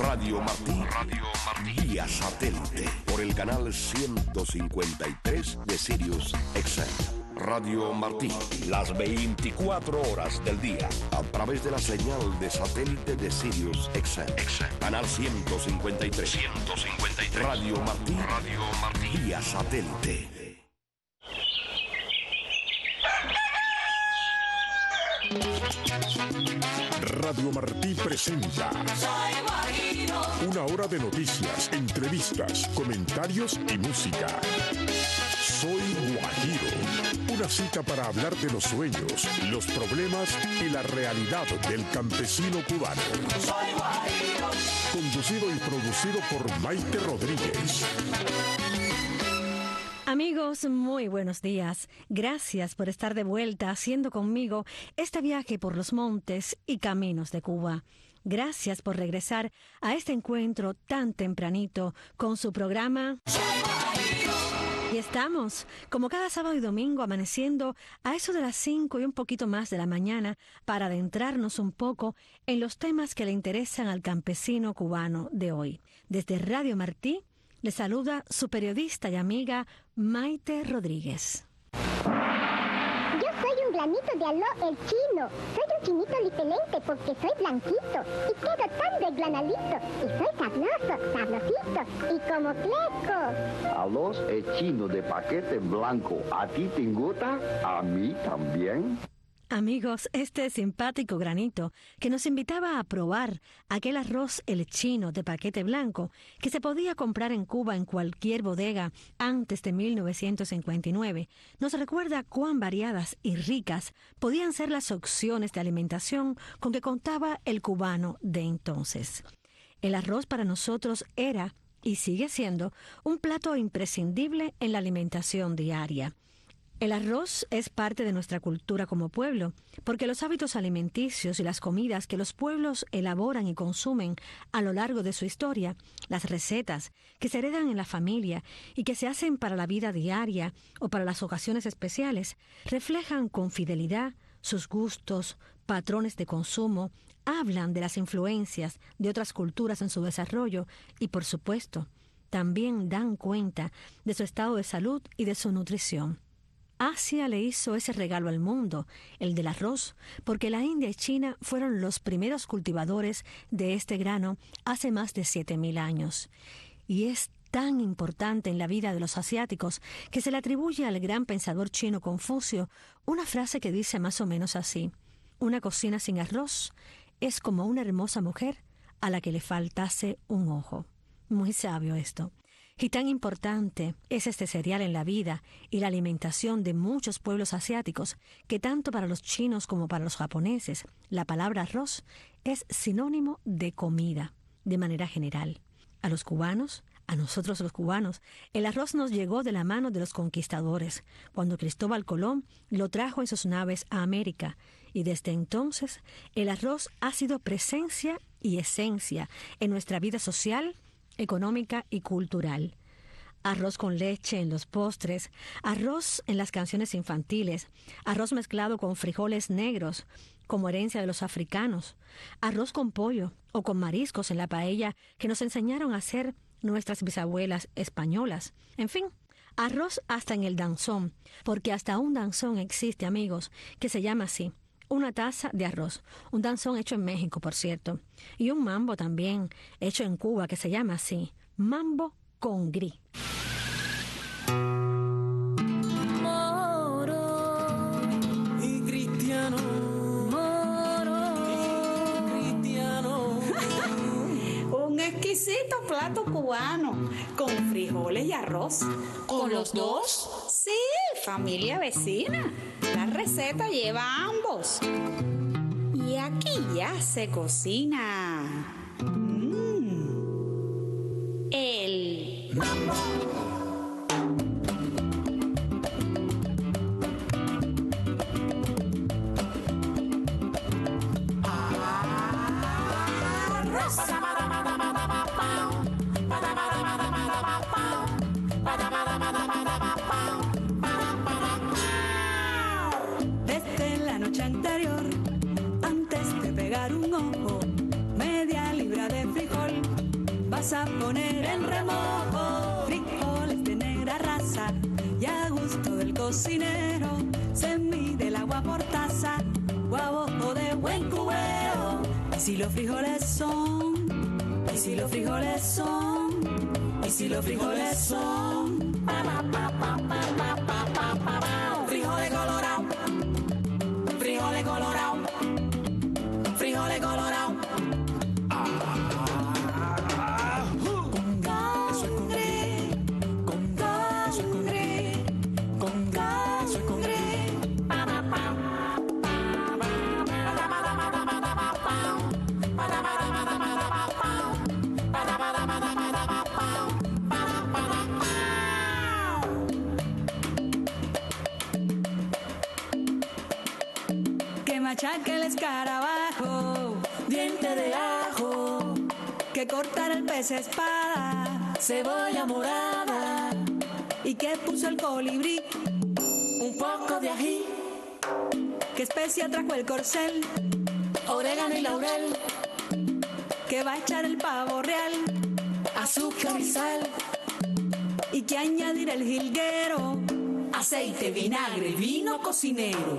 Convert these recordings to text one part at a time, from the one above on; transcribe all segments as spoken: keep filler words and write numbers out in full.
Radio Martí, Radio Martí, vía satélite, por el canal ciento cincuenta y tres de Sirius X M. Radio Martí, las veinticuatro horas del día, a través de la señal de satélite de Sirius X M. Canal ciento cincuenta y tres. ciento cincuenta y tres. Radio Martí, Radio Martí, vía satélite. Radio Martí presenta una hora de noticias, entrevistas, comentarios y música. Soy Guajiro, una cita para hablar de los sueños, los problemas y la realidad del campesino cubano. Soy Guajiro. Conducido y producido por Maite Rodríguez. Amigos, muy buenos días. Gracias por estar de vuelta haciendo conmigo este viaje por los montes y caminos de Cuba. Gracias por regresar a este encuentro tan tempranito con su programa. Y estamos, como cada sábado y domingo, amaneciendo a eso de las cinco y un poquito más de la mañana para adentrarnos un poco en los temas que le interesan al campesino cubano de hoy. Desde Radio Martí, le saluda su periodista y amiga Maite Rodríguez. Yo soy un granito de aló, el chino. Soy un chinito lipelente porque soy blanquito y quedo tan desgranadito. Y soy sabroso, sabrosito y como fleco. Aló, el chino de paquete blanco. ¿A ti te gusta? ¿A mí también? Amigos, este simpático granito que nos invitaba a probar aquel arroz el chino de paquete blanco que se podía comprar en Cuba en cualquier bodega antes de mil novecientos cincuenta y nueve, nos recuerda cuán variadas y ricas podían ser las opciones de alimentación con que contaba el cubano de entonces. El arroz para nosotros era, y sigue siendo, un plato imprescindible en la alimentación diaria. El arroz es parte de nuestra cultura como pueblo, porque los hábitos alimenticios y las comidas que los pueblos elaboran y consumen a lo largo de su historia, las recetas que se heredan en la familia y que se hacen para la vida diaria o para las ocasiones especiales, reflejan con fidelidad sus gustos, patrones de consumo, hablan de las influencias de otras culturas en su desarrollo y, por supuesto, también dan cuenta de su estado de salud y de su nutrición. Asia le hizo ese regalo al mundo, el del arroz, porque la India y China fueron los primeros cultivadores de este grano hace más de siete mil años. Y es tan importante en la vida de los asiáticos que se le atribuye al gran pensador chino Confucio una frase que dice más o menos así: una cocina sin arroz es como una hermosa mujer a la que le faltase un ojo. Muy sabio esto. Y tan importante es este cereal en la vida y la alimentación de muchos pueblos asiáticos que tanto para los chinos como para los japoneses la palabra arroz es sinónimo de comida, de manera general. A los cubanos, a nosotros los cubanos, el arroz nos llegó de la mano de los conquistadores, cuando Cristóbal Colón lo trajo en sus naves a América, y desde entonces el arroz ha sido presencia y esencia en nuestra vida social, económica y cultural. Arroz con leche en los postres, arroz en las canciones infantiles, arroz mezclado con frijoles negros, como herencia de los africanos, arroz con pollo o con mariscos en la paella que nos enseñaron a hacer nuestras bisabuelas españolas. En fin, arroz hasta en el danzón, porque hasta un danzón existe, amigos, que se llama así. Una taza de arroz, un danzón hecho en México, por cierto, y un mambo también, hecho en Cuba, que se llama así, mambo con gris. Moro y cristiano, moro y cristiano. Un exquisito plato cubano, con frijoles y arroz. ¿Con los dos? Sí, familia vecina. La receta lleva ambos. Y aquí ya se cocina mm, el mambo. Desde la noche anterior, antes de pegar un ojo, media libra de frijol, vas a poner en remojo. Frijoles de negra raza y a gusto del cocinero. Se mide el agua por taza o a ojo de buen cubero. Y si los frijoles son, y si los frijoles son, y si los frijoles son, pa, pa, pa, pa, pa, pa, pa, pa, pa. Frijoles colorados, frijoles colorados, frijoles colorados. Machaca el escarabajo, diente de ajo, que cortar el pez espada, cebolla morada, y que puso el colibrí, un poco de ají, que especia trajo el corcel, orégano y laurel, que va a echar el pavo real, azúcar y sal, y que añadir el jilguero, aceite, vinagre y vino cocinero.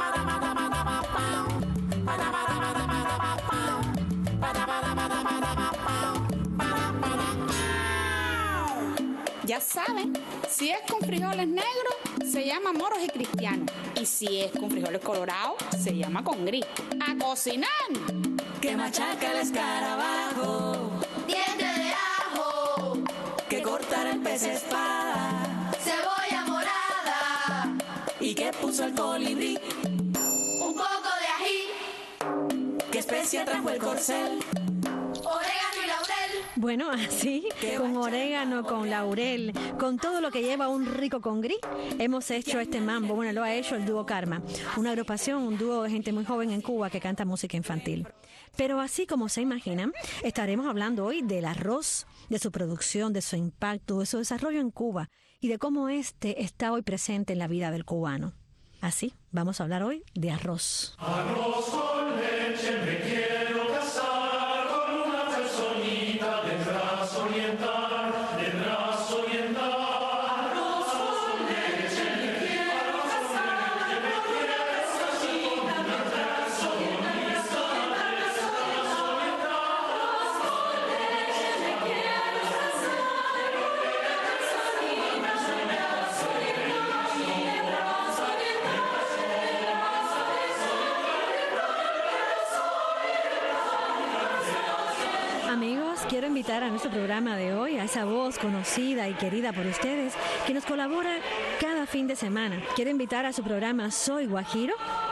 Ya saben, si es con frijoles negros, se llama moros y cristianos. Y si es con frijoles colorados, se llama con gris. ¡A cocinar! Que machaca el escarabajo, diente de ajo, que cortar el pez espada, cebolla morada, y que puso el colibrí, un poco de ají, que especia trajo el corcel, orégano y laurel. Bueno, así, con orégano, con laurel, con todo lo que lleva un rico congrí, hemos hecho este mambo. Bueno, lo ha hecho el dúo Karma, una agrupación, un dúo de gente muy joven en Cuba que canta música infantil. Pero así como se imaginan, estaremos hablando hoy del arroz, de su producción, de su impacto, de su desarrollo en Cuba y de cómo este está hoy presente en la vida del cubano. Así, vamos a hablar hoy de arroz. Arroz con leche, me quiero casar con una personita del brazo oriental, del brazo oriental. Arroz con leche, me quiero casar con una personita del brazo oriental, del brazo oriental. Arroz con leche, me quiero casar con una personita del brazo oriental, del brazo oriental. Amigos, quiero invitar a nuestro programa de hoy a esa voz conocida y querida por ustedes que nos colabora cada fin de semana. Quiero invitar a su programa Soy Guajiro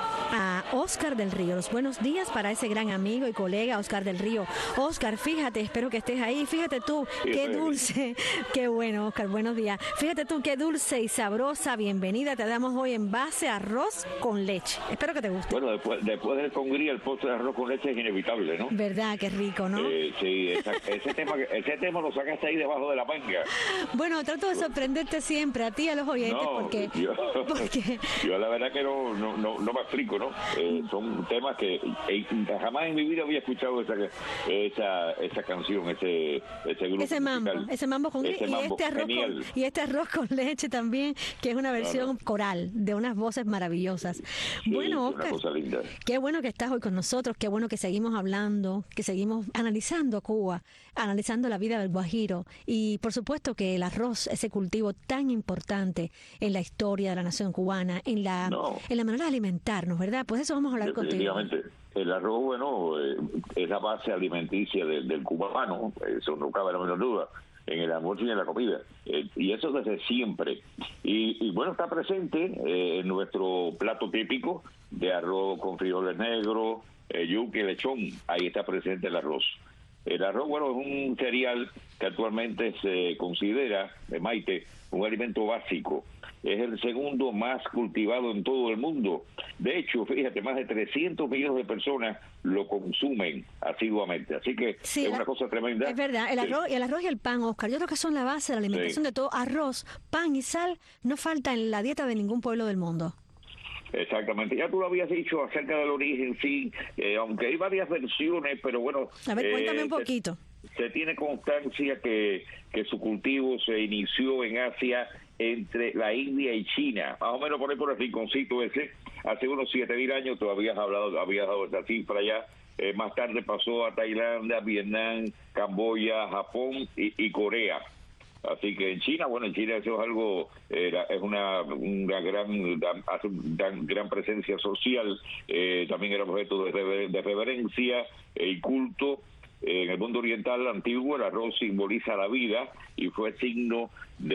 a Oscar del Río. Los buenos días para ese gran amigo y colega Oscar del Río. Oscar, fíjate, espero que estés ahí. Fíjate tú, qué dulce. Qué bueno, Oscar, buenos días. Fíjate tú, qué dulce y sabrosa bienvenida te damos hoy en base a arroz con leche. Espero que te guste. Bueno, después, después del congrí, el postre de arroz con leche es inevitable, ¿no? ¿Verdad? Qué rico, ¿no? Eh, sí, esa, ese, tema, ese tema lo sacaste ahí debajo de la manga. Bueno, trato de sorprenderte siempre, a ti y a los oyentes, No, porque, yo, porque... yo la verdad que no, no, no, no me explico, ¿no? Eh, son temas que eh, jamás en mi vida había escuchado esa esa, esa canción, ese ese grupo ese mambo, musical. ese mambo con ese y mambo, este arroz con, y este arroz con leche también, que es una versión Claro. coral de unas voces maravillosas. Sí, Bueno, una Oscar, cosa linda. qué bueno que estás hoy con nosotros, qué bueno que seguimos hablando, que seguimos analizando Cuba, analizando la vida del Guajiro y por supuesto que el arroz, ese cultivo tan importante en la historia de la nación cubana, en la No. en la manera de alimentarnos, ¿verdad? Pues eso vamos a hablar contigo. Definitivamente. El arroz, bueno, eh, es la base alimenticia del, del cubano, eso no cabe la menor duda, en el almuerzo y en la comida. Eh, y eso desde siempre. Y, y bueno, está presente eh, en nuestro plato típico de arroz con frijoles negros, eh, yuca y lechón. Ahí está presente el arroz. El arroz, bueno, es un cereal que actualmente se considera, de Maite, un alimento básico. Es el segundo más cultivado en todo el mundo. De hecho, fíjate, más de trescientos millones de personas lo consumen asiduamente. Así que Sí, es una cosa tremenda. Es verdad, el Sí. arroz, el arroz y el pan, Oscar, yo creo que son la base de la alimentación Sí. de todo. Arroz, pan y sal no falta en la dieta de ningún pueblo del mundo. Exactamente. Ya tú lo habías dicho acerca del origen, sí, eh, aunque hay varias versiones, pero bueno... A ver, eh, cuéntame un te- poquito. se tiene constancia que, que su cultivo se inició en Asia entre la India y China, más o menos por ahí por el rinconcito ese, hace unos siete mil años. Todavía has hablado, habías dado esa cifra ya. Eh, más tarde pasó a Tailandia, Vietnam, Camboya, Japón y, y Corea. Así que en China, bueno, en China eso es algo, eh, es una, una gran, hace una gran presencia social, eh, también era objeto de, rever, de reverencia eh, y culto. En el mundo oriental antiguo el arroz simboliza la vida y fue signo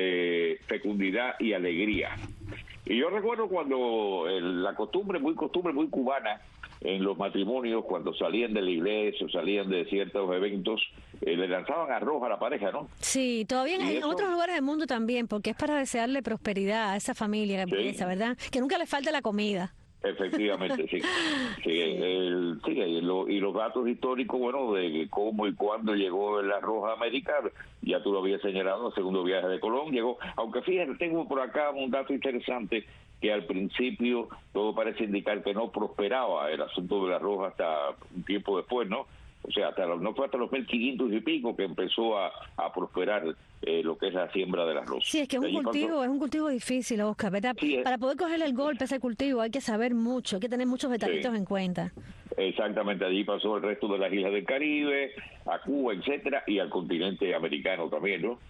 de fecundidad y alegría. Y yo recuerdo cuando el, la costumbre, muy costumbre, muy cubana, en los matrimonios, cuando salían de la iglesia o salían de ciertos eventos, eh, le lanzaban arroz a la pareja, ¿no? Sí, todavía en, en eso, otros lugares del mundo también, porque es para desearle prosperidad a esa familia, sí, esa, ¿verdad? Que nunca le falte la comida. Efectivamente, sí. Sí, sí. El, sí y, lo, y los datos históricos, bueno, de cómo y cuándo llegó el arroz a América, ya tú lo habías señalado, el segundo viaje de Colón llegó, aunque fíjate, tengo por acá un dato interesante, que al principio todo parece indicar que no prosperaba el asunto del arroz hasta un tiempo después, ¿no? O sea, hasta los, no fue hasta los mil quinientos y pico que empezó a, a prosperar eh, lo que es la siembra del arroz. Sí, es que es un cultivo, pasó... es un cultivo difícil, Oscar, ¿verdad? Sí, es... Para poder cogerle el golpe a ese cultivo hay que saber mucho, hay que tener muchos detallitos sí. en cuenta. Exactamente, allí pasó el resto de las islas del Caribe, a Cuba, etcétera, y al continente americano también, ¿no?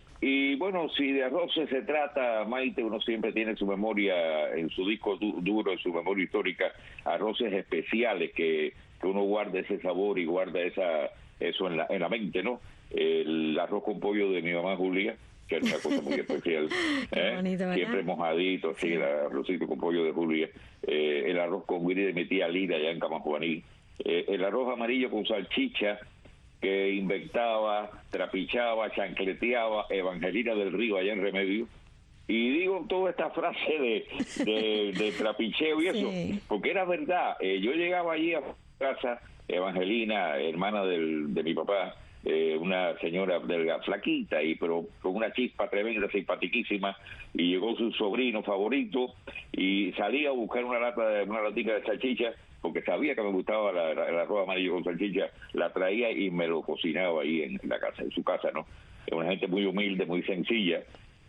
Y bueno, si de arroz se trata, Maite, uno siempre tiene en su memoria, en su disco du- duro, en su memoria histórica, arroces especiales que, que uno guarda ese sabor y guarda esa eso en la, en la mente, ¿no? El arroz con pollo de mi mamá Julia, que era una cosa muy especial, ¿eh? Bonito, siempre mojadito, sí, el arrocito con pollo de Julia, eh, el arroz con guiri de mi tía Lida allá en Camajuaní, eh, el arroz amarillo con salchicha, que inventaba, trapichaba, chancleteaba Evangelina del Río allá en Remedio. Y digo toda esta frase de, de, de trapicheo y eso, sí. porque era verdad. Eh, yo llegaba allí a casa, Evangelina, hermana del, de mi papá, eh, una señora delga, flaquita, y pero con una chispa tremenda, simpatiquísima, y llegó su sobrino favorito, y salía a buscar una lata de, una latica de salchicha, porque sabía que me gustaba la, la, el arroz amarillo con salchicha, la traía y me lo cocinaba ahí en la casa, en su casa, ¿no? Es una gente muy humilde, muy sencilla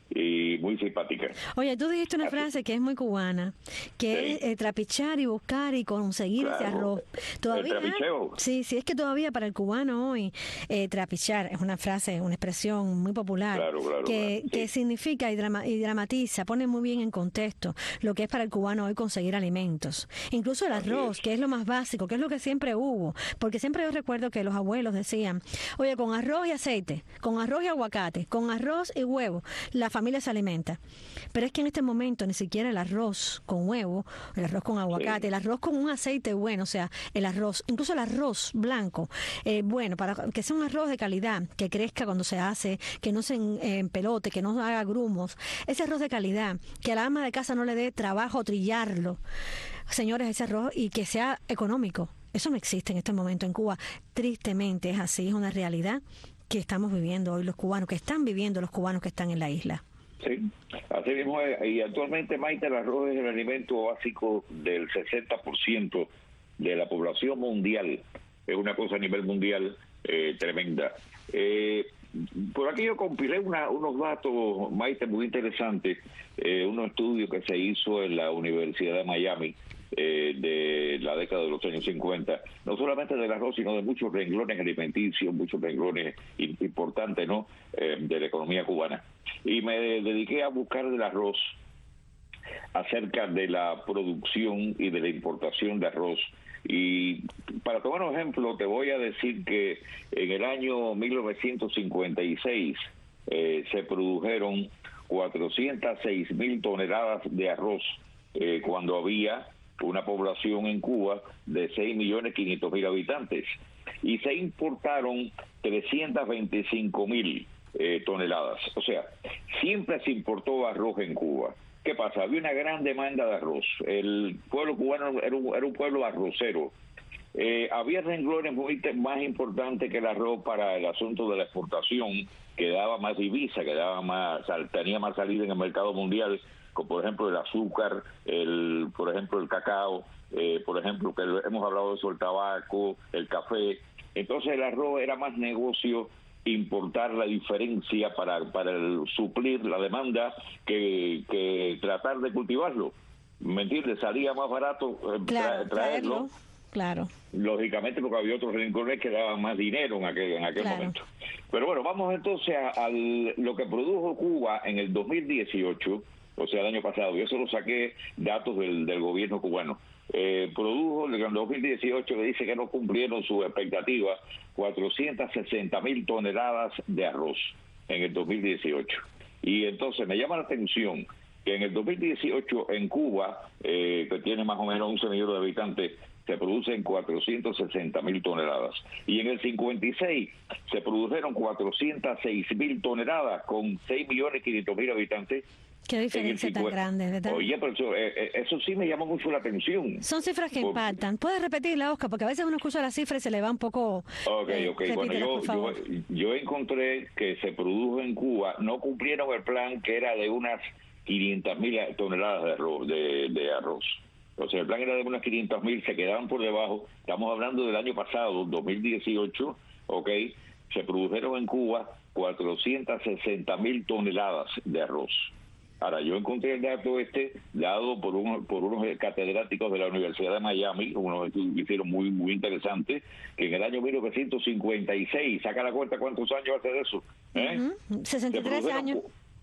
y muy simpática. Oye, tú dijiste una Así. frase que es muy cubana, que sí. es eh, trapichar y buscar y conseguir claro. ese arroz. Todavía, el trapicheo. Sí, sí, es que todavía para el cubano hoy, eh, trapichar es una frase, una expresión muy popular, claro, claro, que, claro. Sí. que significa y, drama, y dramatiza, pone muy bien en contexto lo que es para el cubano hoy conseguir alimentos. Incluso el arroz, es. que es lo más básico, que es lo que siempre hubo, porque siempre yo recuerdo que los abuelos decían, oye, con arroz y aceite, con arroz y aguacate, con arroz y huevo, la familia se alimenta. Pero es que en este momento ni siquiera el arroz con huevo, el arroz con aguacate, sí. el arroz con un aceite bueno, o sea, el arroz, incluso el arroz blanco, eh, bueno, para que sea un arroz de calidad, que crezca cuando se hace, que no se empelote, que no haga grumos, ese arroz de calidad, que a la ama de casa no le dé trabajo trillarlo, señores, ese arroz, y que sea económico. Eso no existe en este momento en Cuba. Tristemente es así, es una realidad que estamos viviendo hoy los cubanos, que están viviendo los cubanos que están en la isla. Sí, así mismo es. Y actualmente, Maite, el arroz es el alimento básico del sesenta por ciento de la población mundial. Es una cosa a nivel mundial eh, tremenda. Eh, por aquí yo compilé una, unos datos, Maite, muy interesantes, eh, unos estudios que se hizo en la Universidad de Miami eh, de la década de los años cincuenta, no solamente del arroz, sino de muchos renglones alimenticios, muchos renglones importantes, ¿no?, eh, de la economía cubana. Y me dediqué a buscar del arroz, acerca de la producción y de la importación de arroz. Y para tomar un ejemplo, te voy a decir que en el año mil novecientos cincuenta y seis eh, se produjeron cuatrocientas seis mil toneladas de arroz, eh, cuando había una población en Cuba de seis millones quinientos mil habitantes, y se importaron trescientas veinticinco mil eh, toneladas. O sea, siempre se importó arroz en Cuba. ¿Qué pasa? Había una gran demanda de arroz. El pueblo cubano era un, era un pueblo arrocero. Eh, había renglones muy más importantes que el arroz para el asunto de la exportación, que daba más divisa, que daba más, tenía más salida en el mercado mundial, como por ejemplo el azúcar, el por ejemplo el cacao, eh, por ejemplo, que hemos hablado de eso, el tabaco, el café. Entonces el arroz era más negocio importar la diferencia para, para el, suplir la demanda que, que tratar de cultivarlo. ¿Me entiendes? Salía más barato eh, claro, tra traerlo. Claro. Lógicamente, porque había otros rincones que daban más dinero en aquel, en aquel claro. momento. Pero bueno, vamos entonces a, a lo que produjo Cuba en el dos mil dieciocho, o sea, el año pasado. Yo solo saqué datos del, del gobierno cubano. Eh, produjo en el dos mil dieciocho, le dice que no cumplieron sus expectativas, cuatrocientas sesenta mil toneladas de arroz en el dos mil dieciocho. Y entonces me llama la atención que en el dos mil dieciocho en Cuba, eh, que tiene más o menos once millones de habitantes, se producen cuatrocientas sesenta mil toneladas. Y en el cincuenta y seis se produjeron cuatrocientas seis mil toneladas con seis millones quinientos mil habitantes. Qué diferencia tan grande, ¿verdad? Oye, pero eso, eh, eso sí me llama mucho la atención. Son cifras que Por... impactan. ¿Puedes repetirla, Oscar? Porque a veces uno escucha la cifra y se le va un poco... Ok, eh, ok. Bueno, yo, yo, yo encontré que se produjo en Cuba, no cumplieron el plan que era de unas quinientas mil toneladas de arroz, de, de arroz. O sea, el plan era de unas quinientas mil, se quedaban por debajo. Estamos hablando del año pasado, dos mil dieciocho, ok. Se produjeron en Cuba cuatrocientas sesenta mil toneladas de arroz. Ahora, yo encontré el dato este dado por, un, por unos catedráticos de la Universidad de Miami, unos que hicieron muy muy interesante, que en el año mil novecientos cincuenta y seis, saca la cuenta cuántos años hace de eso, ¿eh? Uh-huh. sesenta y tres años.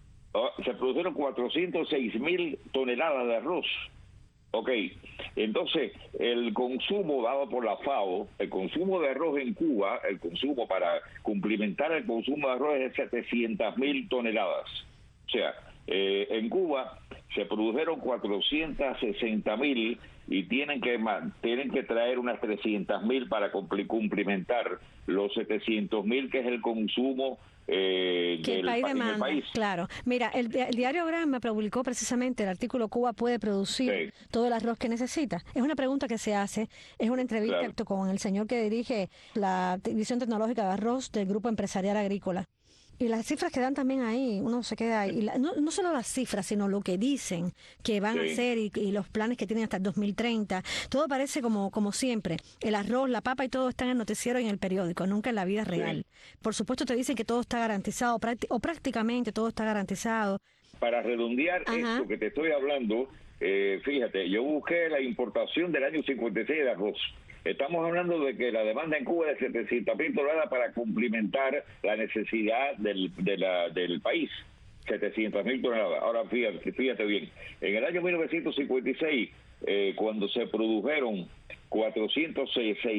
Se produjeron cuatrocientas seis mil toneladas de arroz. Ok, entonces el consumo dado por la FAO, el consumo de arroz en Cuba, el consumo para cumplimentar el consumo de arroz es de setecientas mil toneladas. O sea, Eh, en Cuba se produjeron cuatrocientas sesenta mil y tienen que tienen que traer unas trescientas mil para cumplimentar los setecientos mil que es el consumo eh, que del el país pa demanda, en el país. Claro. Mira, el, el diario Gramma publicó precisamente el artículo Cuba puede producir sí. todo el arroz que necesita. Es una pregunta que se hace, es una entrevista claro. con el señor que dirige la División Tecnológica de Arroz del Grupo Empresarial Agrícola. Y las cifras que dan también ahí, uno se queda ahí. Y la, no, no solo las cifras, sino lo que dicen que van sí. a hacer y, y los planes que tienen hasta el dos mil treinta. Todo parece como como siempre. El arroz, la papa y todo está en el noticiero y en el periódico, nunca en la vida real. Sí. Por supuesto te dicen que todo está garantizado, o prácticamente todo está garantizado. Para redondear Ajá. esto que te estoy hablando, eh, fíjate, yo busqué la importación del año cincuenta y seis de arroz. Estamos hablando de que la demanda en Cuba es de setecientas mil toneladas para cumplimentar la necesidad del, de la, del país. setecientas mil toneladas. Ahora fíjate, fíjate bien, en el año mil novecientos cincuenta y seis, eh, cuando se produjeron cuatrocientas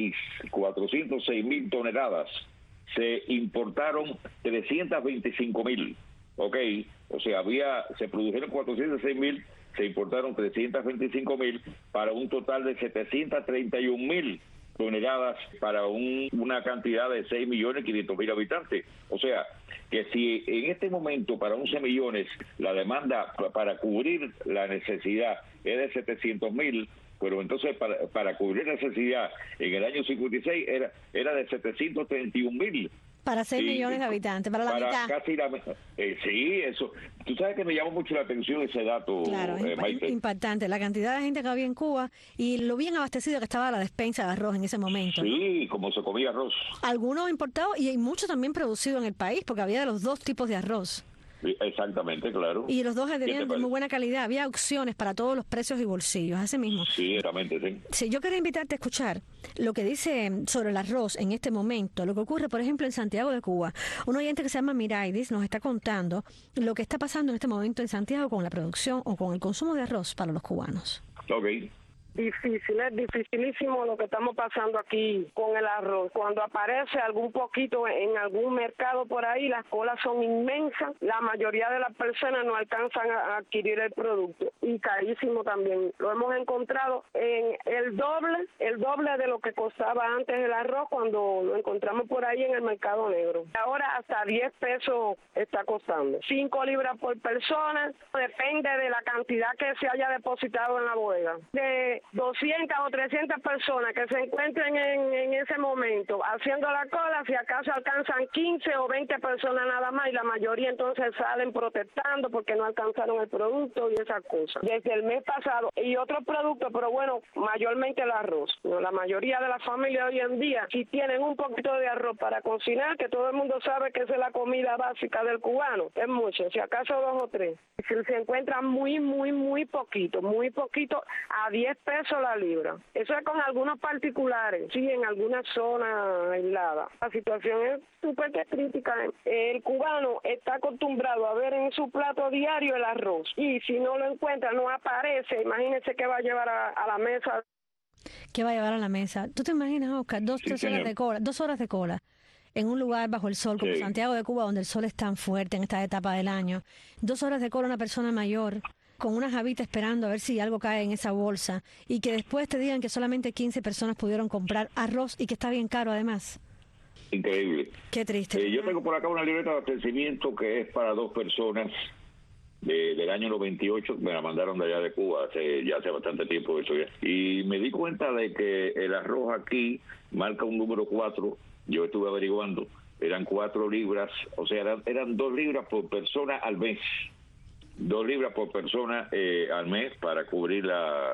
seis mil toneladas, se importaron trescientas veinticinco mil. Ok, o sea, había se produjeron cuatrocientas seis mil, se importaron trescientas veinticinco mil para un total de setecientas treinta y un mil toneladas para un, una cantidad de seis millones quinientos mil habitantes. O sea, que si en este momento para once millones la demanda para cubrir la necesidad es de setecientos mil, pero entonces para, para cubrir la necesidad en el año cincuenta y seis era, era de setecientos treinta y un mil. Para seis sí, millones de habitantes, para la para mitad. Casi la, eh, sí, eso. Tú sabes que me llamó mucho la atención ese dato, claro, eh, imp impactante. La cantidad de gente que había en Cuba y lo bien abastecido que estaba la despensa de arroz en ese momento. Sí, ¿no? Como se comía arroz. Algunos importados y hay mucho también producido en el país, porque había de los dos tipos de arroz. Exactamente, claro. Y los dos tenían de muy buena calidad. Había opciones para todos los precios y bolsillos, así mismo. Sí, exactamente, sí. Sí, yo quería invitarte a escuchar lo que dice sobre el arroz en este momento, lo que ocurre, por ejemplo, en Santiago de Cuba. Un oyente que se llama Miraidis nos está contando lo que está pasando en este momento en Santiago con la producción o con el consumo de arroz para los cubanos. Ok. Difícil, es dificilísimo lo que estamos pasando aquí con el arroz. Cuando aparece algún poquito en algún mercado por ahí, las colas son inmensas. La mayoría de las personas no alcanzan a adquirir el producto. Y carísimo también. Lo hemos encontrado en el doble, el doble de lo que costaba antes el arroz cuando lo encontramos por ahí en el mercado negro. Ahora hasta diez pesos está costando. cinco libras por persona, depende de la cantidad que se haya depositado en la bodega. De doscientas o trescientas personas que se encuentren en, en ese momento haciendo la cola, si acaso alcanzan quince o veinte personas nada más, y la mayoría entonces salen protestando porque no alcanzaron el producto y esas cosas. Desde el mes pasado, y otros productos, pero bueno, mayormente el arroz. ¿no? La mayoría de las familias hoy en día, si tienen un poquito de arroz para cocinar, que todo el mundo sabe que esa es la comida básica del cubano, es mucho, si acaso dos o tres. Se, se encuentra muy, muy, muy poquito, muy poquito, a diez pesos la libra. Eso es con algunos particulares, sí, en alguna zona aislada. La situación es súper crítica. El cubano está acostumbrado a ver en su plato diario el arroz, y si no lo encuentra, no aparece, imagínense qué va a llevar a, a la mesa. ¿Qué va a llevar a la mesa? ¿Tú te imaginas, Oscar, dos, Sí, tres señor. horas de cola, dos horas de cola en un lugar bajo el sol como Sí. Santiago de Cuba, donde el sol es tan fuerte en esta etapa del año? Dos horas de cola una persona mayor con una jabita esperando a ver si algo cae en esa bolsa, y que después te digan que solamente quince personas pudieron comprar arroz y que está bien caro además. Increíble. Qué triste. Eh, yo tengo por acá una libreta de abastecimiento que es para dos personas de, del año noventa y ocho, me la mandaron de allá de Cuba, hace, ya hace bastante tiempo eso ya. Y me di cuenta de que el arroz aquí marca un número cuatro, yo estuve averiguando, eran cuatro libras, o sea, eran, eran dos libras por persona al mes. Dos libras por persona eh, al mes para cubrir la...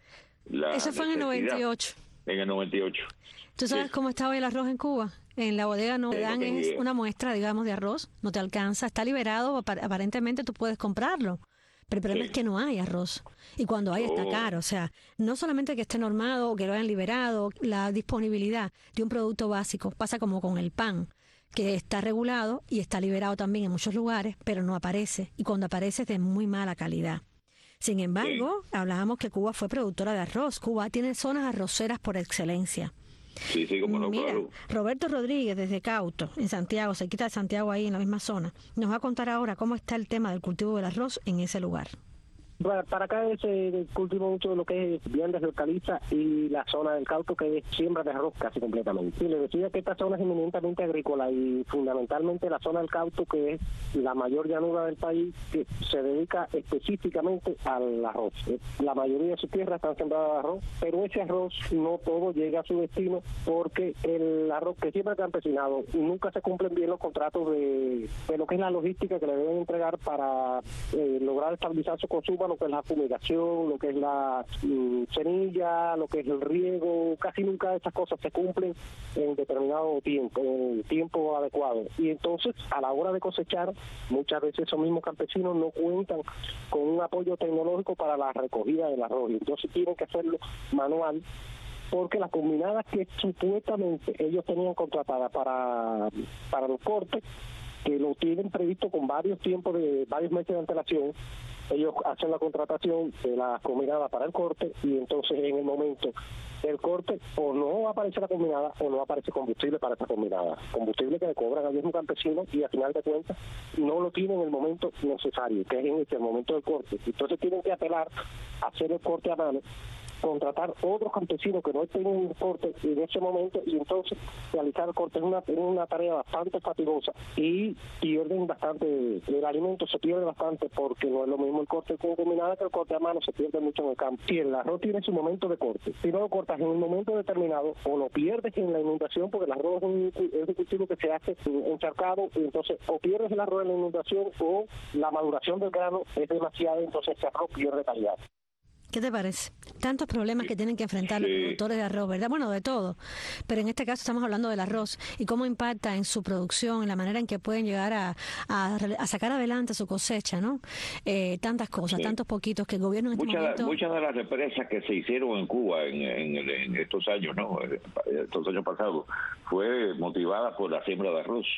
la Eso fue en el necesidad. noventa y ocho. En el noventa y ocho. ¿Tú sabes Sí. cómo estaba el arroz en Cuba? En la bodega no te Sí, no dan tengo es idea. una muestra, digamos, de arroz, no te alcanza, está liberado, apar- aparentemente tú puedes comprarlo, pero el problema Sí. es que no hay arroz, y cuando hay está Oh. caro, o sea, no solamente que esté normado o que lo hayan liberado, la disponibilidad de un producto básico pasa como con el pan, que está regulado y está liberado también en muchos lugares, pero no aparece, y cuando aparece es de muy mala calidad. Sin embargo, hablábamos que Cuba fue productora de arroz. Cuba tiene zonas arroceras por excelencia. Sí, sí, como no, Mira, claro. Roberto Rodríguez desde Cauto, en Santiago, cerquita de Santiago, ahí en la misma zona, nos va a contar ahora cómo está el tema del cultivo del arroz en ese lugar. Para, para acá se cultiva mucho lo que es viandas de hortaliza y la zona del Cauto, que es siembra de arroz casi completamente. Y le decía que esta zona es eminentemente agrícola, y fundamentalmente la zona del Cauto, que es la mayor llanura del país, que se dedica específicamente al arroz. La mayoría de sus tierras están sembradas de arroz, pero ese arroz no todo llega a su destino, porque el arroz que siempre ha campesinado, nunca se cumplen bien los contratos de, de lo que es la logística que le deben entregar para eh, lograr estabilizar su consumo, lo que es la fumigación, lo que es la mm, semilla, lo que es el riego. Casi nunca esas cosas se cumplen en determinado tiempo, en el tiempo adecuado. Y entonces, a la hora de cosechar, muchas veces esos mismos campesinos no cuentan con un apoyo tecnológico para la recogida del arroz, y entonces tienen que hacerlo manual, porque las combinadas que supuestamente ellos tenían contratadas para, para los cortes, que lo tienen previsto con varios tiempos de varios meses de antelación, ellos hacen la contratación de la combinada para el corte, y entonces en el momento del corte o no aparece la combinada o no aparece combustible para esa combinada, combustible que le cobran al mismo campesino, y al final de cuentas no lo tienen en el momento necesario, que es en este momento del corte. Entonces tienen que apelar a hacer el corte a mano, contratar otros campesinos que no estén en el corte en ese momento, y entonces realizar el corte es una, es una tarea bastante fatigosa, y pierden bastante, el alimento se pierde bastante, porque no es lo mismo el corte con combinada que el corte a mano, se pierde mucho en el campo. Si el arroz tiene su momento de corte, si no lo cortas en un momento determinado, o lo pierdes en la inundación, porque el arroz es un, es un cultivo que se hace encharcado, y entonces o pierdes el arroz en la inundación, o la maduración del grano es demasiada, entonces ese arroz pierde calidad. ¿Qué te parece? Tantos problemas que tienen que enfrentar los Sí. productores de arroz, ¿verdad? Bueno, de todo. Pero en este caso estamos hablando del arroz y cómo impacta en su producción, en la manera en que pueden llegar a, a, a sacar adelante su cosecha, ¿no? Eh, tantas cosas, Sí. tantos poquitos que el gobierno en este Muchas, momento... muchas de las empresas que se hicieron en Cuba en, en, en estos años, ¿no? Estos años pasados, fue motivada por la siembra de arroz.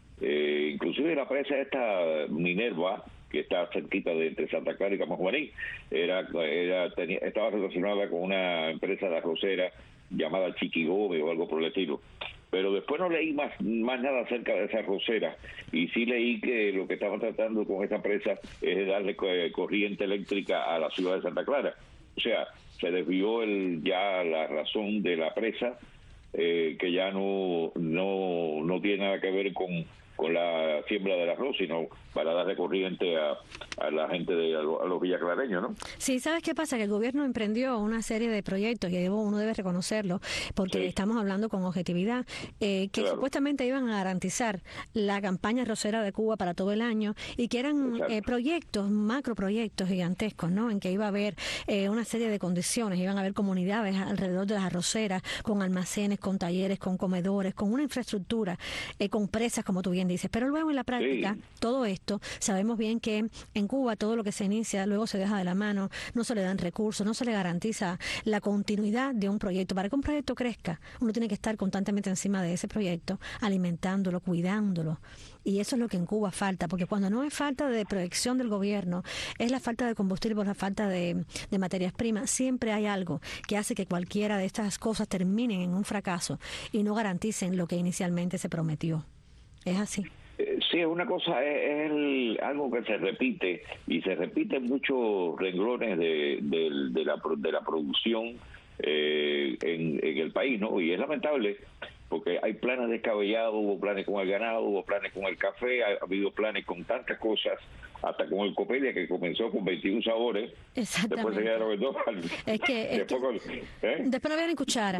Eh, inclusive la empresa esta Minerva, que está cerquita de entre Santa Clara y Camajuaní, era, era tenía, estaba relacionada con una empresa de arrocera llamada Chiquigome o algo por el estilo. Pero después no leí más más nada acerca de esa arrocera, y sí leí que lo que estaban tratando con esa empresa es de darle corriente eléctrica a la ciudad de Santa Clara. O sea, se desvió el ya la razón de la presa, eh, que ya no no no tiene nada que ver con con la siembra del arroz, sino para darle corriente a, a la gente, de a, los, a los villaclareños, ¿no? Sí, ¿sabes qué pasa? Que el gobierno emprendió una serie de proyectos, y uno debe reconocerlo, porque sí. estamos hablando con objetividad, eh, que claro. supuestamente iban a garantizar la campaña arrocera de Cuba para todo el año, y que eran eh, proyectos, macroproyectos gigantescos, ¿no? En que iba a haber eh, una serie de condiciones, iban a haber comunidades alrededor de las arroceras, con almacenes, con talleres, con comedores, con una infraestructura, eh, con presas, como tú bien dices. Pero luego en la práctica, sí. todo esto, sabemos bien que en Cuba todo lo que se inicia luego se deja de la mano, no se le dan recursos, no se le garantiza la continuidad de un proyecto. Para que un proyecto crezca, uno tiene que estar constantemente encima de ese proyecto, alimentándolo, cuidándolo. Y eso es lo que en Cuba falta, porque cuando no es falta de proyección del gobierno, es la falta de combustible, la falta de, de materias primas, siempre hay algo que hace que cualquiera de estas cosas terminen en un fracaso y no garanticen lo que inicialmente se prometió. Es así. Sí, es una cosa, es, es el, algo que se repite, y se repite en muchos renglones de, de, de, la, de la producción eh, en, en el país, ¿no? Y es lamentable, porque hay planes descabellados, hubo planes con el ganado, hubo planes con el café, ha, ha habido planes con tantas cosas, hasta con el Copelia, que comenzó con veintiún sabores, después se quedaron en dos. Es que, es después, que con, ¿eh? después no había ni cuchara.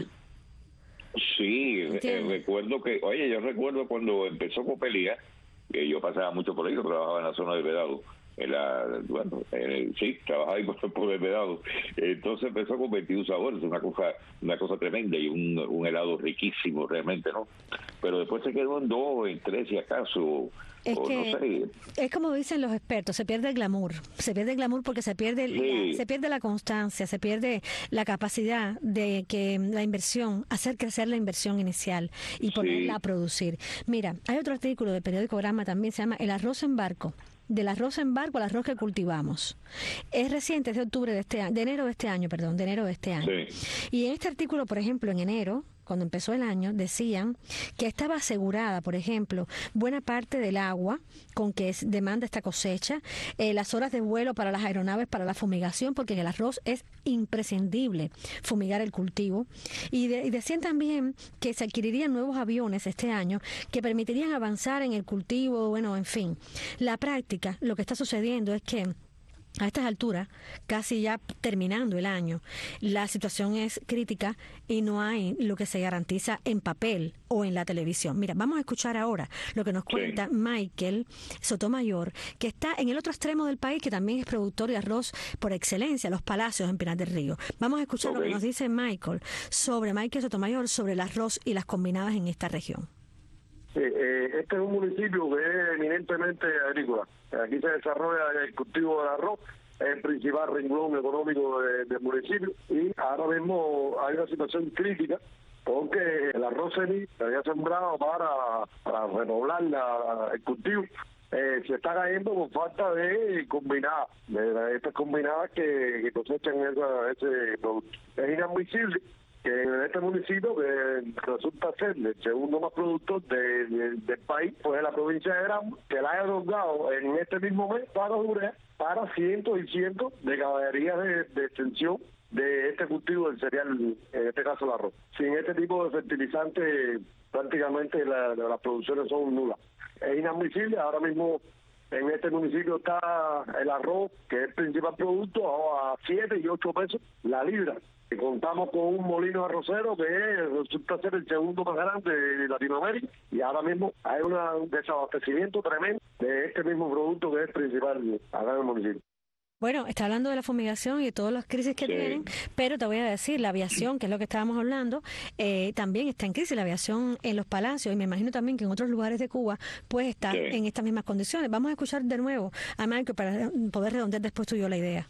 Sí, eh, recuerdo que, oye, yo recuerdo cuando empezó Copelia, que yo pasaba mucho por ahí, yo trabajaba en la zona de Vedado, en la, bueno, en el, sí, trabajaba ahí por, por el Vedado, entonces empezó con veintiún sabores, una cosa una cosa tremenda, y un, un helado riquísimo realmente, ¿no? Pero después se quedó en dos, en tres, si acaso. Es que no sé. Es como dicen los expertos, se pierde el glamour, se pierde el glamour porque se pierde, sí. la, se pierde la constancia, se pierde la capacidad de que la inversión, hacer crecer la inversión inicial y ponerla sí. a producir. Mira, hay otro artículo del periódico Gramma también, se llama El arroz en barco. Del arroz en barco al arroz que cultivamos. Es reciente, es de octubre de este año, de enero de este año, perdón, de enero de este año. Sí. Y en este artículo, por ejemplo, en enero, cuando empezó el año, decían que estaba asegurada, por ejemplo, buena parte del agua con que es, demanda esta cosecha, eh, las horas de vuelo para las aeronaves, para la fumigación, porque en el arroz es imprescindible fumigar el cultivo. Y, de, y decían también que se adquirirían nuevos aviones este año que permitirían avanzar en el cultivo, bueno, en fin. La práctica, lo que está sucediendo es que a estas alturas, casi ya terminando el año, la situación es crítica y no hay lo que se garantiza en papel o en la televisión. Mira, vamos a escuchar ahora lo que nos cuenta sí. Michael Sotomayor, que está en el otro extremo del país, que también es productor de arroz por excelencia, Los Palacios, en Pinar del Río. Vamos a escuchar okay. lo que nos dice Michael sobre Michael Sotomayor, sobre el arroz y las combinadas en esta región. Sí, eh, este es un municipio que es eminentemente agrícola. Aquí se desarrolla el cultivo del arroz, es el principal renglón económico de, del municipio, y ahora mismo hay una situación crítica porque el arroz semilla se había sembrado para, para repoblar la, el cultivo. Eh, se está cayendo por falta de combinadas, de estas combinadas que, que cosechan esa, ese producto. Es inadmisible que en este municipio, que resulta ser el segundo más productor de, de, del país, pues en la provincia de Granma, que la haya otorgado en este mismo mes para urea, para cientos y cientos de caballerías de, de extensión de este cultivo del cereal, en este caso el arroz. Sin este tipo de fertilizantes, prácticamente la, las producciones son nulas. Es inadmisible. Ahora mismo en este municipio está el arroz, que es el principal producto, a siete y ocho pesos la libra. Y contamos con un molino arrocero que es, resulta ser el segundo más grande de Latinoamérica, y ahora mismo hay una, un desabastecimiento tremendo de este mismo producto que es principal acá en el municipio. Bueno, está hablando de la fumigación y de todas las crisis que sí. tienen, pero te voy a decir, la aviación, que es lo que estábamos hablando, eh, también está en crisis, la aviación en Los Palacios, y me imagino también que en otros lugares de Cuba pues está sí. en estas mismas condiciones. Vamos a escuchar de nuevo a Michael para poder redondear después tú y yo la idea.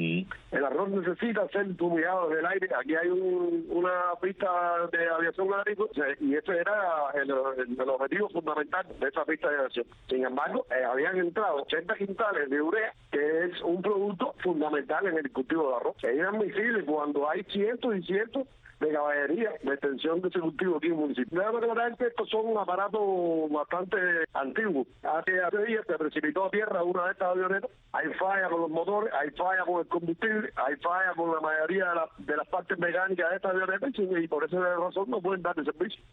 El arroz necesita ser fumigado desde el aire. Aquí hay un, una pista de aviación agrícola y ese era el, el, el objetivo fundamental de esa pista de aviación. Sin embargo, eh, habían entrado ochenta quintales de urea, que es un producto fundamental en el cultivo de arroz. Es inadmisible cuando hay cientos y cientos de caballería de extensión de ese cultivo aquí en el municipio. Debo recordar que estos son un aparato bastante antiguo. Hace, hace días se precipitó a tierra una de estas avionetas. Hay falla con los motores, hay falla con el combustible, hay falla con la mayoría de, la, de las partes mecánicas de estas avionetas, y por esa razón no pueden dar el servicio.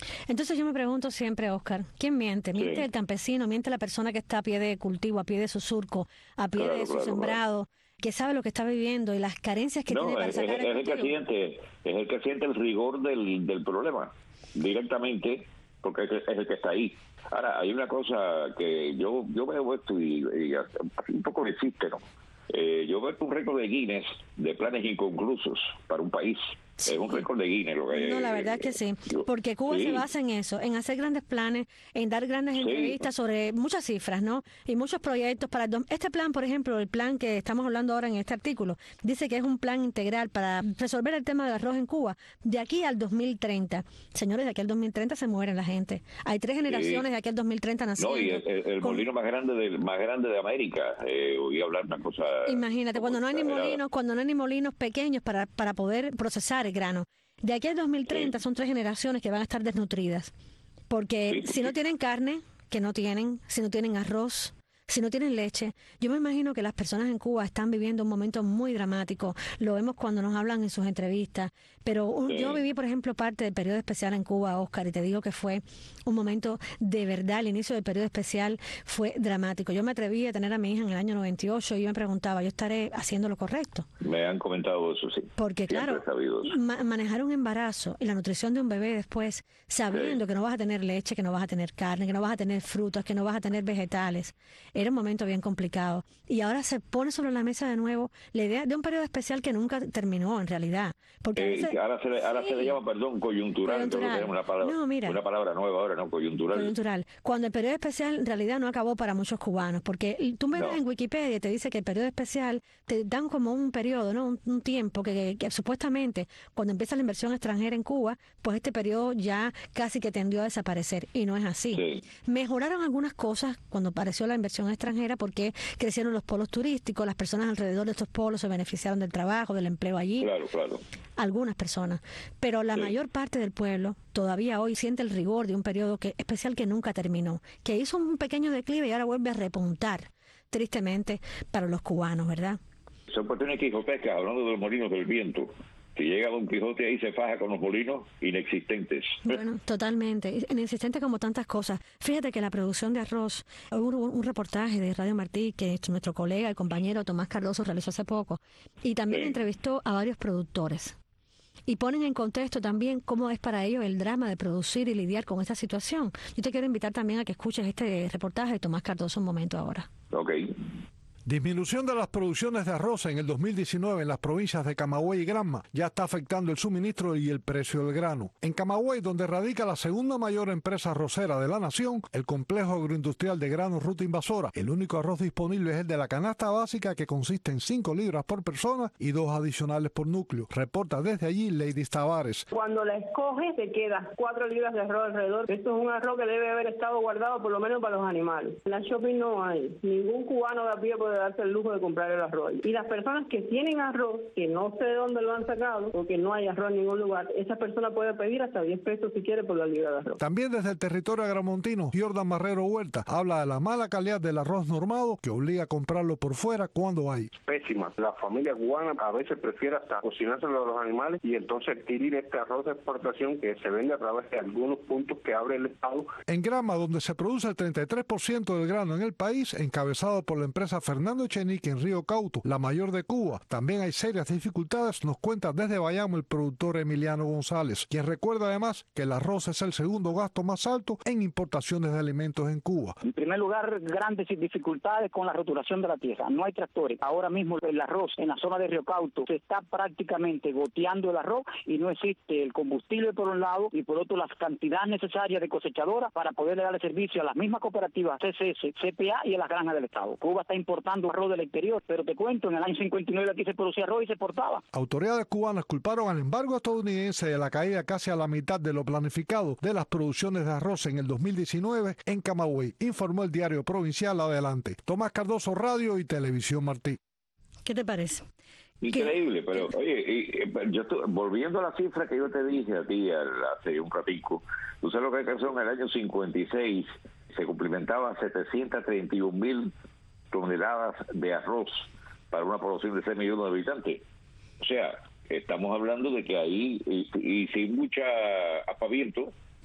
Entonces yo me pregunto siempre, Oscar, ¿quién miente? ¿Miente sí. el campesino? ¿Miente la persona que está a pie de cultivo, a pie de su surco, a pie claro, de su claro, sembrado, claro. que sabe lo que está viviendo y las carencias que no, tiene para es, sacar es, el es el que siente, es el que siente el rigor del, del problema directamente, porque es, es el que está ahí. Ahora, hay una cosa que yo yo veo esto y, y un poco me existe, ¿no? Eh, yo veo un récord de Guinness de planes inconclusos para un país. Sí. Es un récord de Guinness. Lo que, no, la verdad es que sí, porque Cuba sí. se basa en eso, en hacer grandes planes, en dar grandes sí. entrevistas sobre muchas cifras, ¿no? Y muchos proyectos para... Este plan, por ejemplo, el plan que estamos hablando ahora en este artículo, dice que es un plan integral para resolver el tema del arroz en Cuba de aquí al dos mil treinta. Señores, de aquí al dos mil treinta se muere la gente. Hay tres generaciones sí. de aquí al dos mil treinta naciendo. No, y el, el, el con... molino más grande de, más grande de América. Eh, oí hablar una cosa... Imagínate, cuando no hay ni molinos, cuando no hay ni molinos pequeños para, para poder procesar el grano. De aquí al dos mil treinta sí. son tres generaciones que van a estar desnutridas. Porque sí, si no tienen carne, que no tienen, si no tienen arroz, si no tienen leche, yo me imagino que las personas en Cuba están viviendo un momento muy dramático. Lo vemos cuando nos hablan en sus entrevistas. Pero un, sí. yo viví, por ejemplo, parte del periodo especial en Cuba, Oscar, y te digo que fue un momento de verdad. El inicio del periodo especial fue dramático. Yo me atreví a tener a mi hija en el año noventa y ocho y yo me preguntaba, ¿yo estaré haciendo lo correcto? Me han comentado eso, sí. Porque, claro, ma manejar un embarazo y la nutrición de un bebé después, sabiendo sí. que no vas a tener leche, que no vas a tener carne, que no vas a tener frutas, que no vas a tener vegetales, era un momento bien complicado. Y ahora se pone sobre la mesa de nuevo la idea de un periodo especial que nunca terminó, en realidad. Porque eh, veces, ahora, se le, ahora sí. se le llama, perdón, coyuntural. coyuntural. Tenemos una palabra, no, mira, una palabra nueva ahora, ¿no? Coyuntural. Coyuntural. Cuando el periodo especial en realidad no acabó para muchos cubanos, porque tú me ves no. en Wikipedia y te dice que el periodo especial te dan como un periodo, ¿no? Un, un tiempo que, que, que supuestamente cuando empieza la inversión extranjera en Cuba, pues este periodo ya casi que tendió a desaparecer. Y no es así. Sí. Mejoraron algunas cosas cuando apareció la inversión extranjera porque crecieron los polos turísticos, las personas alrededor de estos polos se beneficiaron del trabajo, del empleo allí. Claro, claro. Algunas personas. Pero la sí. mayor parte del pueblo todavía hoy siente el rigor de un periodo que, especial que nunca terminó, que hizo un pequeño declive y ahora vuelve a repuntar, tristemente, para los cubanos, ¿verdad? Son cuestiones quijotescas, hablando de los molinos del viento. Si llega Don Quijote ahí se faja con los molinos inexistentes. Bueno, totalmente. Inexistentes como tantas cosas. Fíjate que la producción de arroz, hubo un, un reportaje de Radio Martí que nuestro colega, el compañero Tomás Cardoso realizó hace poco, y también sí. entrevistó a varios productores. Y ponen en contexto también cómo es para ellos el drama de producir y lidiar con esta situación. Yo te quiero invitar también a que escuches este reportaje de Tomás Cardoso un momento ahora. Ok. Disminución de las producciones de arroz en el dos mil diecinueve en las provincias de Camagüey y Granma ya está afectando el suministro y el precio del grano. En Camagüey, donde radica la segunda mayor empresa arrocera de la nación, el complejo agroindustrial de granos Ruta Invasora, el único arroz disponible es el de la canasta básica, que consiste en cinco libras por persona y dos adicionales por núcleo. Reporta desde allí Lady Tavares. Cuando la escoges te quedas cuatro libras de arroz alrededor. Esto es un arroz que debe haber estado guardado por lo menos para los animales. En la shopping no hay. Ningún cubano de a pie puede darse el lujo de comprar el arroz. Y las personas que tienen arroz, que no sé de dónde lo han sacado, porque no hay arroz en ningún lugar, esa persona puede pedir hasta diez pesos si quiere por la libra de arroz. También desde el territorio agramontino, Jordan Marrero Huerta habla de la mala calidad del arroz normado que obliga a comprarlo por fuera cuando hay. Pésima. La familia cubana a veces prefiere hasta cocinárselo a los animales y entonces adquirir este arroz de exportación que se vende a través de algunos puntos que abre el Estado. En Granma, donde se produce el treinta y tres por ciento del grano en el país, encabezado por la empresa Fernando Echenique en Río Cauto, la mayor de Cuba, también hay serias dificultades, nos cuenta desde Bayamo el productor Emiliano González, quien recuerda además que el arroz es el segundo gasto más alto en importaciones de alimentos en Cuba. En primer lugar, grandes dificultades con la roturación de la tierra. No hay tractores. Ahora mismo el arroz en la zona de Río Cauto se está prácticamente goteando el arroz y no existe el combustible por un lado y por otro las cantidades necesarias de cosechadoras para poderle darle servicio a las mismas cooperativas C C S, C P A y a las granjas del Estado. Cuba está importando arroz del exterior, pero te cuento, en el año cincuenta y nueve aquí se producía arroz y se exportaba. Autoridades cubanas culparon al embargo estadounidense de la caída casi a la mitad de lo planificado de las producciones de arroz en el dos mil diecinueve en Camagüey, informó el diario provincial Adelante. Tomás Cardoso, Radio y Televisión Martí. ¿Qué te parece? Increíble, ¿Qué? pero oye, y, y, yo estoy, volviendo a la cifra que yo te dije a ti hace un ratico, tú sabes lo que pasó en el año cincuenta y seis, se cumplimentaba setecientas treinta y un mil toneladas de arroz para una población de seis millones de habitantes. O sea, estamos hablando de que ahí, y, y sin mucha aspaviento,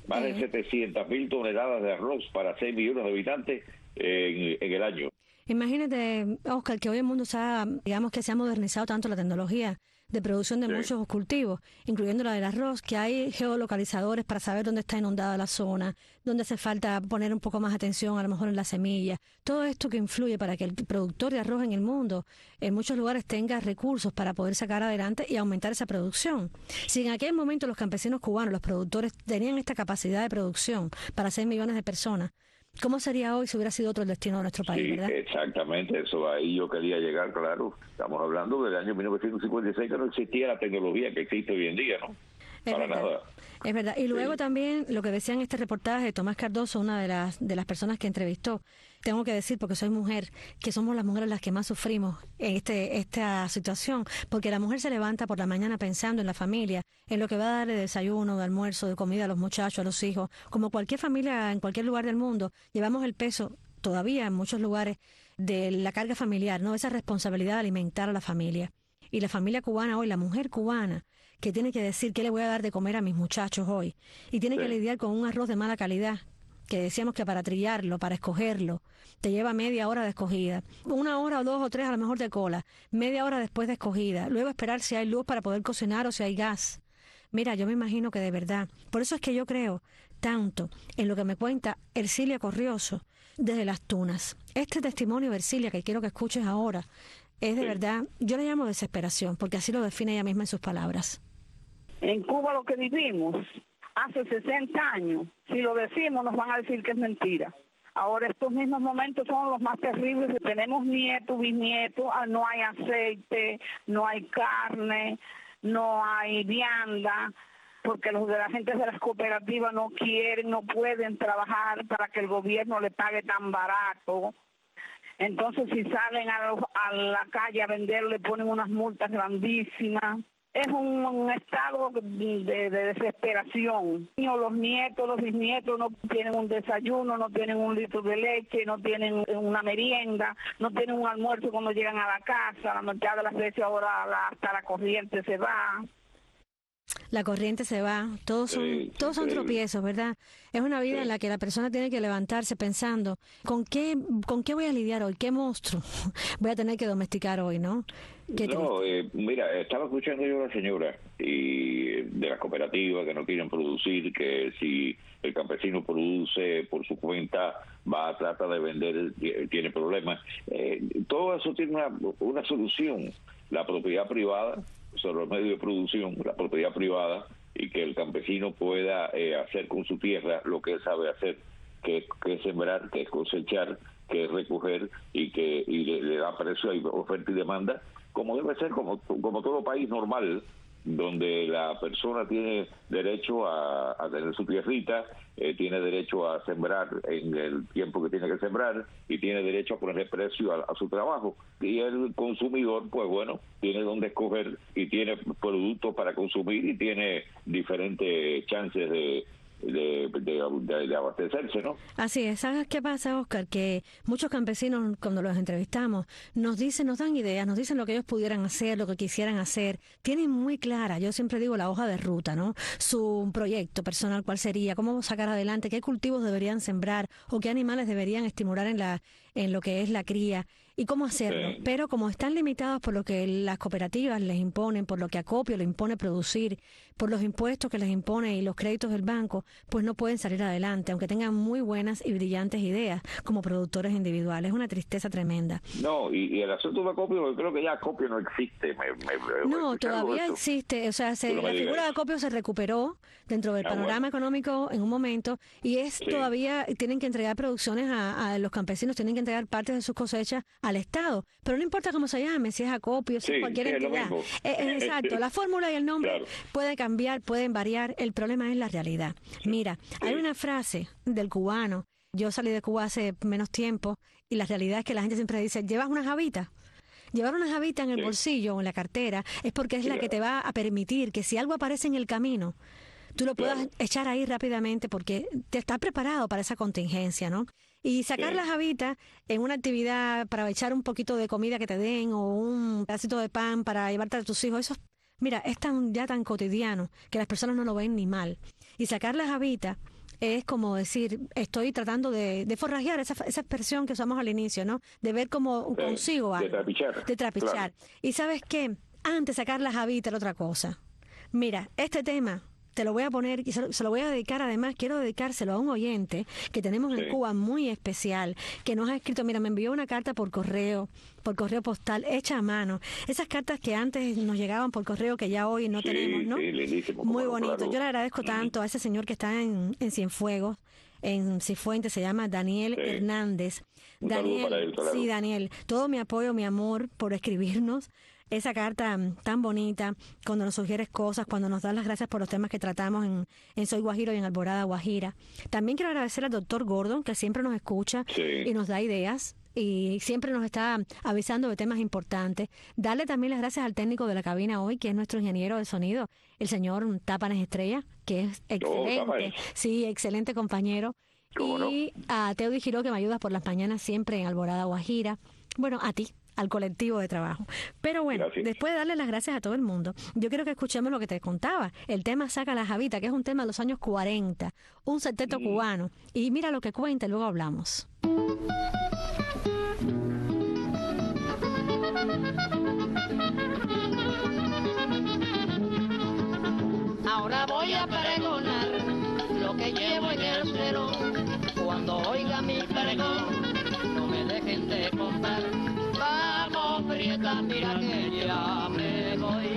Más de setecientas mil toneladas de arroz para seis millones de habitantes en, en el año. Imagínate, Oscar, que hoy el mundo se ha, digamos que se ha modernizado tanto la tecnología de producción de sí. muchos cultivos, incluyendo la del arroz, que hay geolocalizadores para saber dónde está inundada la zona, dónde hace falta poner un poco más atención a lo mejor en la semilla. Todo esto que influye para que el productor de arroz en el mundo, en muchos lugares, tenga recursos para poder sacar adelante y aumentar esa producción. Si en aquel momento los campesinos cubanos, los productores, tenían esta capacidad de producción para seis millones de personas, ¿cómo sería hoy si hubiera sido otro el destino de nuestro país, sí, verdad? Exactamente, eso ahí yo quería llegar, claro. Estamos hablando del año mil novecientos cincuenta y seis, que no existía la tecnología que existe hoy en día, ¿no? Es Para verdad. nada. Es verdad. Y luego Sí. también lo que decía en este reportaje Tomás Cardoso, una de las de las personas que entrevistó, tengo que decir, porque soy mujer, que somos las mujeres las que más sufrimos en este esta situación, porque la mujer se levanta por la mañana pensando en la familia, en lo que va a dar de desayuno, de almuerzo, de comida a los muchachos, a los hijos. Como cualquier familia en cualquier lugar del mundo, llevamos el peso todavía en muchos lugares de la carga familiar, ¿no? Esa responsabilidad de alimentar a la familia. Y la familia cubana hoy, la mujer cubana, que tiene que decir qué le voy a dar de comer a mis muchachos hoy, y tiene sí. que lidiar con un arroz de mala calidad, que decíamos que para trillarlo, para escogerlo, te lleva media hora de escogida, una hora o dos o tres a lo mejor de cola, media hora después de escogida, luego esperar si hay luz para poder cocinar o si hay gas. Mira, yo me imagino que de verdad, por eso es que yo creo tanto en lo que me cuenta Ercilia Corrioso desde Las Tunas. Este testimonio de Ercilia que quiero que escuches ahora es de sí. verdad, yo le llamo desesperación, porque así lo define ella misma en sus palabras. En Cuba lo que vivimos hace sesenta años, si lo decimos nos van a decir que es mentira. Ahora estos mismos momentos son los más terribles, tenemos nietos, bisnietos, no hay aceite, no hay carne, no hay vianda, porque los de la gente de las cooperativas no quieren, no pueden trabajar para que el gobierno le pague tan barato. Entonces si salen a, los, a la calle a vender le ponen unas multas grandísimas. Es un, un estado de, de desesperación. Los nietos, los bisnietos no tienen un desayuno, no tienen un litro de leche, no tienen una merienda, no tienen un almuerzo cuando llegan a la casa. La mitad de las veces ahora la, hasta la corriente se va. La corriente se va, todos son, sí, todos son tropiezos, ¿verdad? Es una vida sí. en la que la persona tiene que levantarse pensando, ¿con qué, con qué voy a lidiar hoy? ¿Qué monstruo voy a tener que domesticar hoy, no? No, eh, mira, estaba escuchando yo a la señora y de las cooperativas que no quieren producir, que si el campesino produce por su cuenta, va a tratar de vender, tiene problemas. Eh, todo eso tiene una, una solución, la propiedad privada sobre los medios de producción, la propiedad privada, y que el campesino pueda eh, hacer con su tierra lo que él sabe hacer, que es, que es sembrar, que es cosechar, que es recoger, y que y le, le da precio a oferta y demanda, como debe ser, como, como todo país normal, donde la persona tiene derecho a, a tener su tierrita, eh, tiene derecho a sembrar en el tiempo que tiene que sembrar y tiene derecho a ponerle precio a, a su trabajo. Y el consumidor, pues bueno, tiene donde escoger y tiene productos para consumir y tiene diferentes chances de De, de, de, de abastecerse, ¿no? Así es. ¿Sabes qué pasa, Oscar? Que muchos campesinos, cuando los entrevistamos, nos dicen, nos dan ideas, nos dicen lo que ellos pudieran hacer, lo que quisieran hacer. Tienen muy clara, yo siempre digo, la hoja de ruta, ¿no? Su proyecto personal, cuál sería, cómo sacar adelante, qué cultivos deberían sembrar o qué animales deberían estimular en la en lo que es la cría y cómo hacerlo. Sí. Pero como están limitados por lo que las cooperativas les imponen, por lo que Acopio le impone producir, por los impuestos que les impone y los créditos del banco, pues no pueden salir adelante, aunque tengan muy buenas y brillantes ideas como productores individuales. Es una tristeza tremenda. No, y, y el asunto de Acopio, yo creo que ya Acopio no existe. Me, me, no, todavía esto. existe. O sea, se, la figura de Acopio se recuperó dentro del ah, panorama bueno. económico en un momento y es sí. todavía, tienen que entregar producciones a, a los campesinos, tienen que entregar partes de sus cosechas al Estado. Pero no importa cómo se llame, si es Acopio, si sí, es cualquier sí, entidad. Es eh, exacto, la fórmula y el nombre claro. pueden cambiar, pueden variar. El problema es la realidad. Mira, sí. hay una frase del cubano. Yo salí de Cuba hace menos tiempo y la realidad es que la gente siempre dice, ¿llevas una jabita? Llevar una jabita en el sí. bolsillo o en la cartera es porque es sí, la claro. que te va a permitir que si algo aparece en el camino, tú lo puedas claro. echar ahí rápidamente porque te estás preparado para esa contingencia, ¿no? Y sacar sí. la jabita en una actividad para echar un poquito de comida que te den o un pedacito de pan para llevarte a tus hijos, eso, mira, es tan ya tan cotidiano que las personas no lo ven ni mal. Y sacar la jabita es como decir, estoy tratando de, de forrajear esa, esa expresión que usamos al inicio, ¿no? De ver cómo de, consigo algo. De trapichar. De trapichar. Claro. Y ¿sabes qué? Antes de sacar la javita era otra cosa. Mira, este tema te lo voy a poner y se lo, se lo voy a dedicar, además quiero dedicárselo a un oyente que tenemos Sí. en Cuba muy especial, que nos ha escrito, mira, me envió una carta por correo, por correo postal, hecha a mano. Esas cartas que antes nos llegaban por correo, que ya hoy no Sí, tenemos, ¿no? sí, lindísimo, Muy claro, bonito. claro. Yo le agradezco tanto a ese señor que está en, en Cienfuegos, en Cifuentes, se llama Daniel Sí. Hernández. Un saludo Daniel, para él, claro. sí, Daniel, todo mi apoyo, mi amor por escribirnos esa carta mm, tan bonita, cuando nos sugieres cosas, cuando nos das las gracias por los temas que tratamos en, en Soy Guajiro y en Alborada Guajira. También quiero agradecer al doctor Gordon, que siempre nos escucha Sí. y nos da ideas y siempre nos está avisando de temas importantes. Darle también las gracias al técnico de la cabina hoy, que es nuestro ingeniero de sonido, el señor Tápanes Estrella, que es excelente, Tápanes. sí, excelente compañero. ¿Cómo Y a Teody Giró, que me ayudas por las mañanas siempre en Alborada Guajira. Bueno, a ti, al colectivo de trabajo. Pero bueno, Gracias. después de darle las gracias a todo el mundo, yo quiero que escuchemos lo que te contaba. El tema Saca la Javita, que es un tema de los años cuarenta, un septeto Mm. cubano. Y mira lo que cuenta y luego hablamos. Ahora voy a pregonar lo que llevo en el cero. Cuando oiga mi pregón, no me dejen de contar. Vamos, Prieta, mira que ya me voy.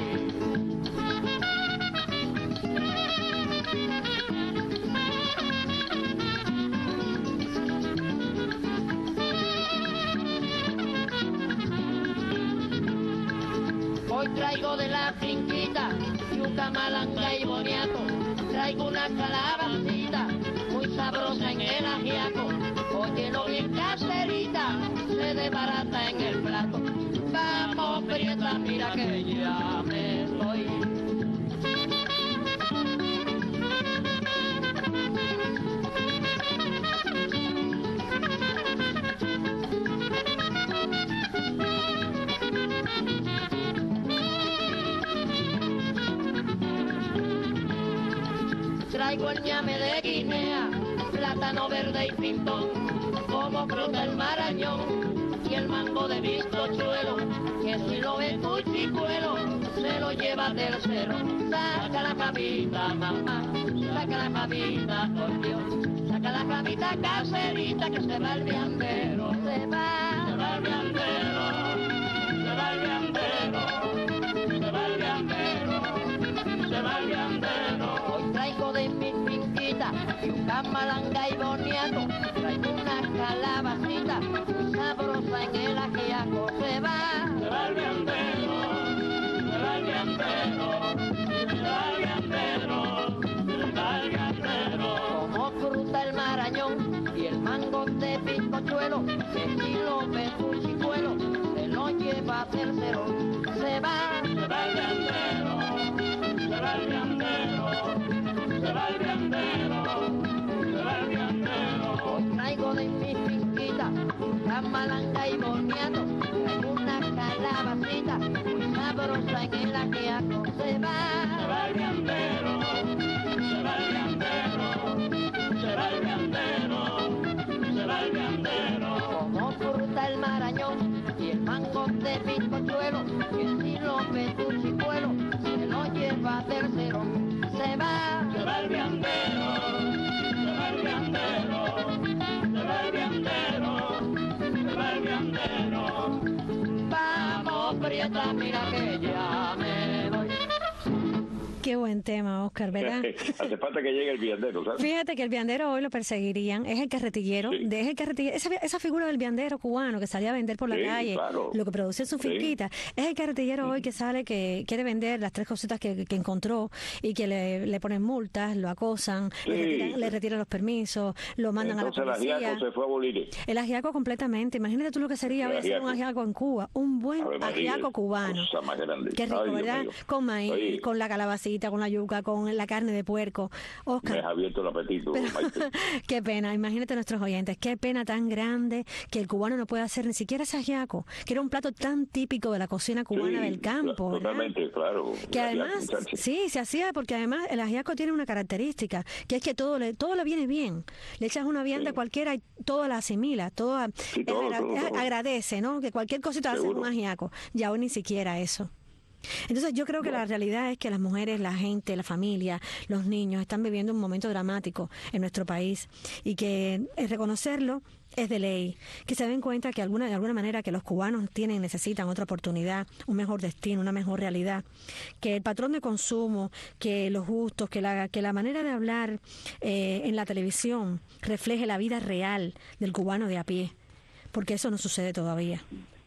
Hoy traigo de la finquita yuca, malanga y boniato. Traigo una calabacita muy sabrosa en el ajiaco. Oye, lo bien caserita se desbarata en el plato. Vamos, Prieta, mira que ya me estoy. Traigo el ñame de Guinea, plátano verde y pintón, como fruta el marañón y el mango de bizcochuelo, que si lo ve tu chicuelo, se lo lleva del cero. Saca la javita, mamá, saca la javita, por Dios, saca la javita caserita, que se va el viandero, se va, se va el viandero, se va el viandero, se va el viandero, se va el viandero. Hoy traigo de mi finquita yuca, malanga y boniato. Traigo una calabacita muy sabrosa en el ajiaco. Se va, se va el viandero, se va el viandero, se va el viandero, se va el viandero. Como fruta el marañón y el mango de bizcochuelo, que si lo ve tu chicuelo, se lo lleva a tercero. Se va, se va el viandero, se va el viandero, se va el viandero, se va el viandero. Hoy traigo de mi finquita yuca, malanga y boniato. Traigo una calabacita muy sabrosa en el ajiaco. Se va, se va el viandero, se va el viandero, se va el viandero, se va el viandero. Como fruta el marañón y el mango de bizcochuelo, que si lo ve tu chicuelo, se lo lleva a tercero. Se va, se va el viandero, se va el viandero, se va el viandero, se va el viandero. Vamos, Prieta, mira que ya me voy. Qué buen tema, Oscar, ¿verdad? Hace falta que llegue el viandero, ¿sabes? Fíjate que el viandero hoy lo perseguirían, es el carretillero, Sí. de, es el carretillero, esa, esa figura del viandero cubano que salía a vender por la Sí, calle, claro. lo que producía en su Sí. finquita, es el carretillero hoy que sale, que quiere vender las tres cositas que, que encontró y que le, le ponen multas, lo acosan, Sí. le, retiran, le retiran los permisos, lo mandan Entonces a la el policía. ajiaco se fue a abolir. El ajiaco completamente, imagínate tú lo que sería El hoy hacer un ajiaco. ajiaco en Cuba, un buen Ave María, ajiaco cubano. cosa más grande. Qué rico, Ay, Dios ¿verdad? mío. Con maíz, Oye. con la calabacita, frita, con la yuca, con la carne de puerco. Oscar, me has abierto el apetito, pero, Maite. qué pena, imagínate nuestros oyentes, qué pena tan grande que el cubano no puede hacer ni siquiera ese ajiaco, que era un plato tan típico de la cocina cubana Sí, del campo. ¿verdad? Totalmente, claro. Que El además, ajiaco, muchacho. sí, se hacía porque además el ajiaco tiene una característica, que es que todo le, todo le viene bien. Le echas una vianda Sí. cualquiera y todo la asimila, todo, Sí, es todo, agra- todo, es- todo. agradece, ¿no? Que cualquier cosita hace Seguro. un ajiaco. Ya hoy ni siquiera eso. Entonces yo creo que la realidad es que las mujeres, la gente, la familia, los niños están viviendo un momento dramático en nuestro país y que eh, reconocerlo es de ley, que se den cuenta que alguna, de alguna manera que los cubanos tienen, necesitan otra oportunidad, un mejor destino, una mejor realidad, que el patrón de consumo, que los gustos, que la, que la manera de hablar eh, en la televisión refleje la vida real del cubano de a pie, porque eso no sucede todavía.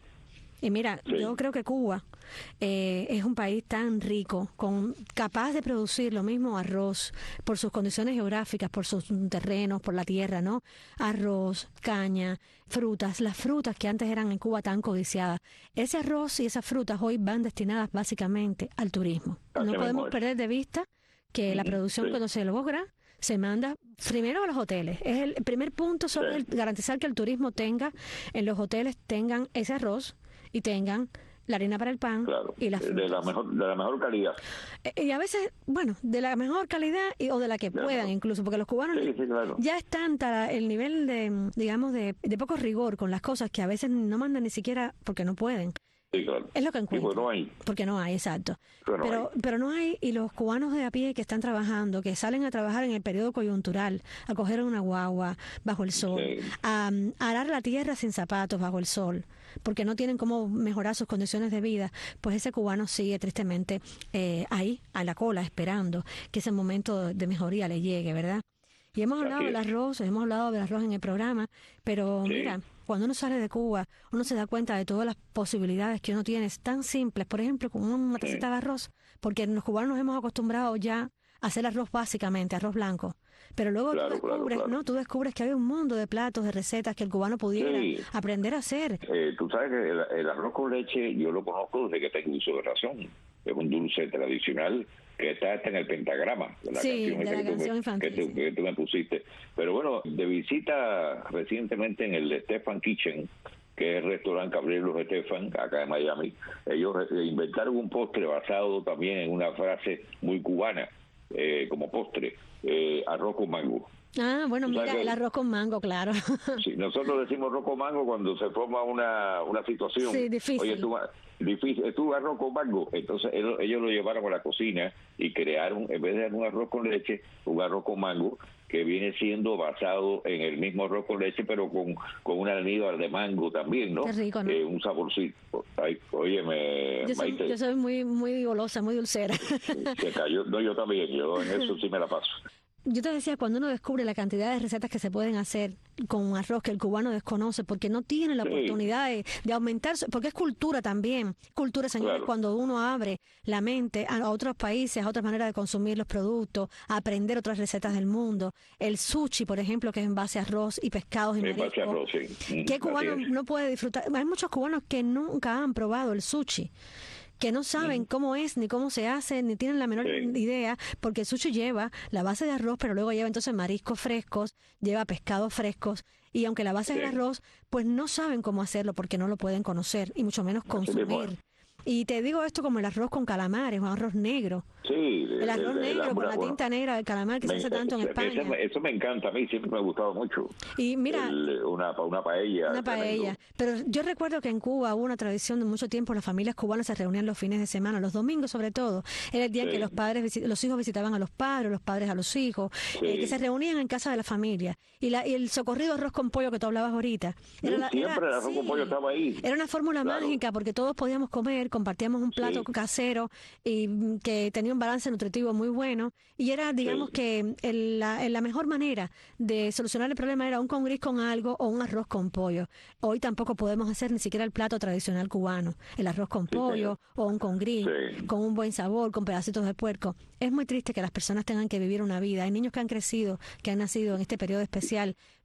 Y mira, Sí. yo creo que Cuba eh, es un país tan rico, con capaz de producir lo mismo arroz, por sus condiciones geográficas, por sus terrenos, por la tierra, ¿no? Arroz, caña, frutas, las frutas que antes eran en Cuba tan codiciadas. Ese arroz y esas frutas hoy van destinadas básicamente al turismo. Así No mismo podemos es. perder de vista que la Ujú, producción sí. cuando se logra se manda primero a los hoteles. Es el primer punto sobre Sí. el- garantizar que el turismo tenga, en los hoteles tengan ese arroz y tengan la harina para el pan Claro, y las de frutas. la mejor, de la mejor calidad. Eh, Y a veces, bueno, de la mejor calidad y, o de la que De la puedan mejor. incluso, porque los cubanos Sí, sí, claro. ya es tanta el nivel de, digamos, de, de poco rigor con las cosas que a veces no mandan ni siquiera porque no pueden. Sí, claro. Es lo que Sí, encuentro. pues no hay. Porque no hay, exacto. Pero no pero, pero no hay, y los cubanos de a pie que están trabajando, que salen a trabajar en el periodo coyuntural, a coger una guagua bajo el sol, Sí. a, a arar la tierra sin zapatos bajo el sol, porque no tienen cómo mejorar sus condiciones de vida, pues ese cubano sigue tristemente eh, ahí, a la cola, esperando que ese momento de mejoría le llegue, ¿verdad? Y hemos hablado Así del es. arroz, hemos hablado del arroz en el programa, pero Sí. mira, cuando uno sale de Cuba, uno se da cuenta de todas las posibilidades que uno tiene, tan simples, por ejemplo, como una tacita de arroz, porque los cubanos nos hemos acostumbrado ya a hacer arroz básicamente, arroz blanco. Pero luego Claro, tú claro, descubres, claro. ¿no? Tú descubres que hay un mundo de platos, de recetas que el cubano pudiera Sí. aprender a hacer. Eh, tú sabes que el, el arroz con leche yo lo conozco desde que tengo uso de razón. Es un dulce tradicional que está hasta en el pentagrama de la Sí, canción, de esa la que, tú canción me, infantil, que, tú, sí. que tú me pusiste. Pero bueno, de visita recientemente en el Stefan Kitchen, que es el restaurante que abrieron los Stefan acá en Miami, ellos eh, inventaron un postre basado también en una frase muy cubana, eh, como postre, eh, arroz con mango. Ah, bueno, Tú sabes mira, que- el arroz con mango, claro. Sí, nosotros decimos arroz con mango cuando se forma una, una situación. Sí, difícil. Oye, tú, difícil, tú arroz con mango. Entonces ellos, ellos lo llevaron a la cocina y crearon, en vez de un arroz con leche, un arroz con mango que viene siendo basado en el mismo arroz con leche, pero con, con un almíbar de mango también, ¿no? Qué rico, ¿no? Eh, un saborcito. Ay, óyeme, Yo soy, Maite, yo soy muy, muy golosa, muy dulcera. se cayó. No, yo también, yo en eso sí me la paso. Yo te decía, cuando uno descubre la cantidad de recetas que se pueden hacer con un arroz que el cubano desconoce, porque no tiene la Sí. oportunidad de, de aumentar, su- porque es cultura también. Cultura, señores, Claro. cuando uno abre la mente a otros países, a otras maneras de consumir los productos, a aprender otras recetas del mundo. El sushi, por ejemplo, que es en base a arroz y pescados y En base a mariscos. arroz, sí. Mm, ¿Qué así cubano es. no puede disfrutar? Hay muchos cubanos que nunca han probado el sushi, que no saben cómo es, ni cómo se hace, ni tienen la menor Sí. idea, porque el sushi lleva la base de arroz, pero luego lleva entonces mariscos frescos, lleva pescados frescos, y aunque la base es Sí. de arroz, pues no saben cómo hacerlo porque no lo pueden conocer, y mucho menos mismo consumir. es. Y te digo esto como el arroz con calamares, o arroz negro. Sí, El arroz el- el- negro la- con la bueno, tinta negra del calamar que se me- hace tanto en ese- España. ese me- eso me encanta a mí, siempre me ha gustado mucho. Y mira, El- una, una paella. una tremendo. paella. Pero yo recuerdo que en Cuba hubo una tradición de mucho tiempo, las familias cubanas se reunían los fines de semana, los domingos sobre todo. Era el día en Sí. que los padres, visi- los hijos visitaban a los padres, los padres a los hijos, Sí. eh, que se reunían en casa de la familia. Y, la, y el socorrido arroz con pollo que tú hablabas ahorita. Era la- Siempre era- el arroz con sí. pollo estaba ahí. Era una fórmula Claro. mágica porque todos podíamos comer, compartíamos un plato Sí. casero y mm, que tenía un balance nutritivo muy bueno. Y era, digamos Sí. que el- la, la mejor manera de solucionar el problema era un con gris con algo o un arroz con pollo. Hoy tampoco podemos hacer ni siquiera el plato tradicional cubano, el arroz con pollo o un con gris, Sí. con un buen sabor, con pedacitos de puerco. Es muy triste que las personas tengan que vivir una vida. Hay niños que han crecido, que han nacido en este periodo especial,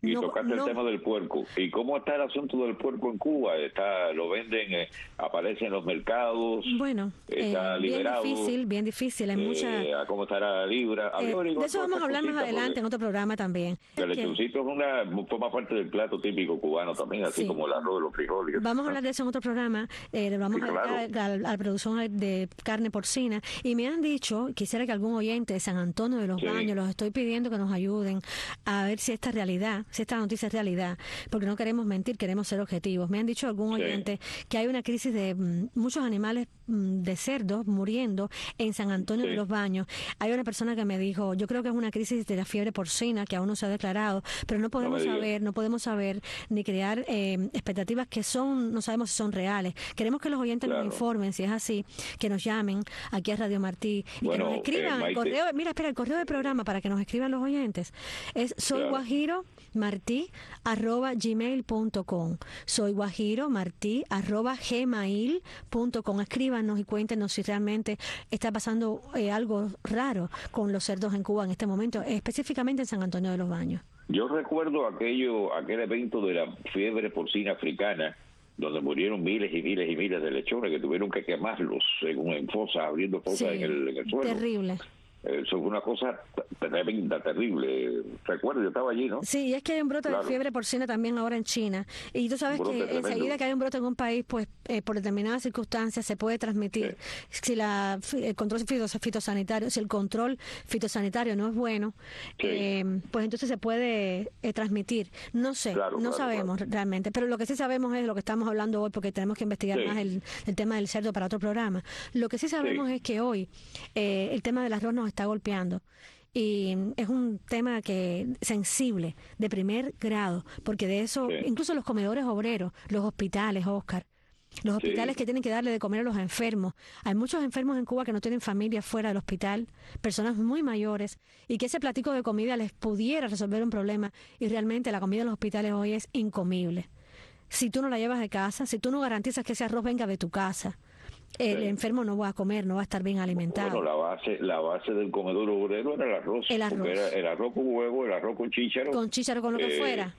Y no, tocaste no, el tema del puerco. ¿Y cómo está el asunto del puerco en Cuba? Está, lo venden, eh, aparece en los mercados. Bueno, está eh, liberado. bien difícil, bien difícil. Hay eh, mucha... ¿Cómo estará la libra? Eh, de eso vamos a hablar más adelante en otro programa también. El lechoncito es una, forma parte del plato típico cubano también, así Sí. como el arroz de los frijoles. Vamos a hablar de eso en otro programa. Eh, vamos Sí, a claro. dedicar a, a la producción de carne porcina. Y me han dicho, quisiera que algún oyente de San Antonio de los Sí. Baños, los estoy pidiendo que nos ayuden a ver si esta realidad, si esta noticia es realidad, porque no queremos mentir, queremos ser objetivos. Me han dicho algún Sí. oyente que hay una crisis de mm, muchos animales mm, de cerdos muriendo en San Antonio Sí. de los Baños. Hay una persona que me dijo, yo creo que es una crisis de la fiebre porcina que aún no se ha declarado, pero no podemos digas. saber, no podemos saber ni crear eh, expectativas que son, no sabemos si son reales. Queremos que los oyentes Claro. nos informen, si es así, que nos llamen aquí a Radio Martí y Bueno, que nos escriban eh, el Maite. correo, mira, espera, el correo del programa para que nos escriban los oyentes. Es soy Claro. guajiro martí arroba gmail punto com. Soy guajiro martí arroba gmail punto com. Escríbanos y cuéntenos si realmente está pasando eh, algo raro con los cerdos en Cuba en este momento, específicamente en San Antonio de los Baños. Yo recuerdo aquello, aquel evento de la fiebre porcina africana, donde murieron miles y miles y miles de lechones que tuvieron que quemarlos en, en fosas, abriendo fosas Sí, en, el, en el suelo. terrible. Eso fue una cosa tremenda, terrible. Recuerdo, yo estaba allí, ¿no? Sí, y es que hay un brote Claro. de fiebre porcina también ahora en China. Y tú sabes Un brote que tremendo. enseguida que hay un brote en un país, pues eh, por determinadas circunstancias se puede transmitir. Si la, el control fitos- fitosanitario, si el control fitosanitario no es bueno, Sí. eh, pues entonces se puede eh, transmitir. No sé, Claro, no claro, sabemos realmente. Pero lo que sí sabemos es lo que estamos hablando hoy, porque tenemos que investigar Sí. más el, el tema del cerdo para otro programa. Lo que sí sabemos Sí. es que hoy eh, el tema del arroz nos está golpeando. Y es un tema que sensible, de primer grado, porque de eso, Sí. incluso los comedores obreros, los hospitales, Oscar, los Sí. hospitales que tienen que darle de comer a los enfermos. Hay muchos enfermos en Cuba que no tienen familia fuera del hospital, personas muy mayores, y que ese platico de comida les pudiera resolver un problema, y realmente la comida en los hospitales hoy es incomible. Si tú no la llevas de casa, si tú no garantizas que ese arroz venga de tu casa, el Sí. enfermo no va a comer, no va a estar bien alimentado. Bueno, la base la base del comedor obrero era el arroz. El arroz. porque Era el arroz con huevo, el arroz con chícharo. Con chícharo, con lo que Eh, fuera.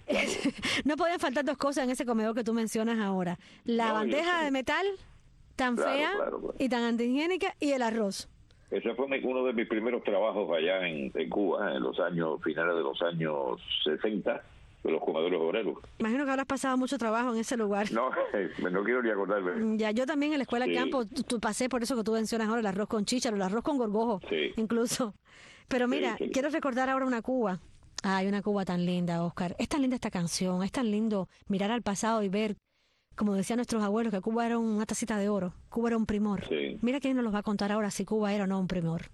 No podían faltar dos cosas en ese comedor que tú mencionas ahora. La No, yo bandeja sé. de metal, tan Claro, fea claro, claro. y tan antihigiénica, y el arroz. Ese fue mi- uno de mis primeros trabajos allá en, en Cuba, en los años finales de los años sesenta, de los comedores obreros. Imagino que habrás pasado mucho trabajo en ese lugar. No, no quiero ni acordarme. Ya, yo también en la escuela Sí. de campo tú, tú pasé por eso que tú mencionas ahora, el arroz con chícharo, el arroz con gorgojo, Sí. incluso. Pero mira, Sí, sí. quiero recordar ahora una Cuba. Ay, una Cuba tan linda, Oscar. Es tan linda esta canción, es tan lindo mirar al pasado y ver, como decían nuestros abuelos, que Cuba era una tacita de oro, Cuba era un primor. Sí. Mira quién nos los va a contar ahora si Cuba era o no un primor.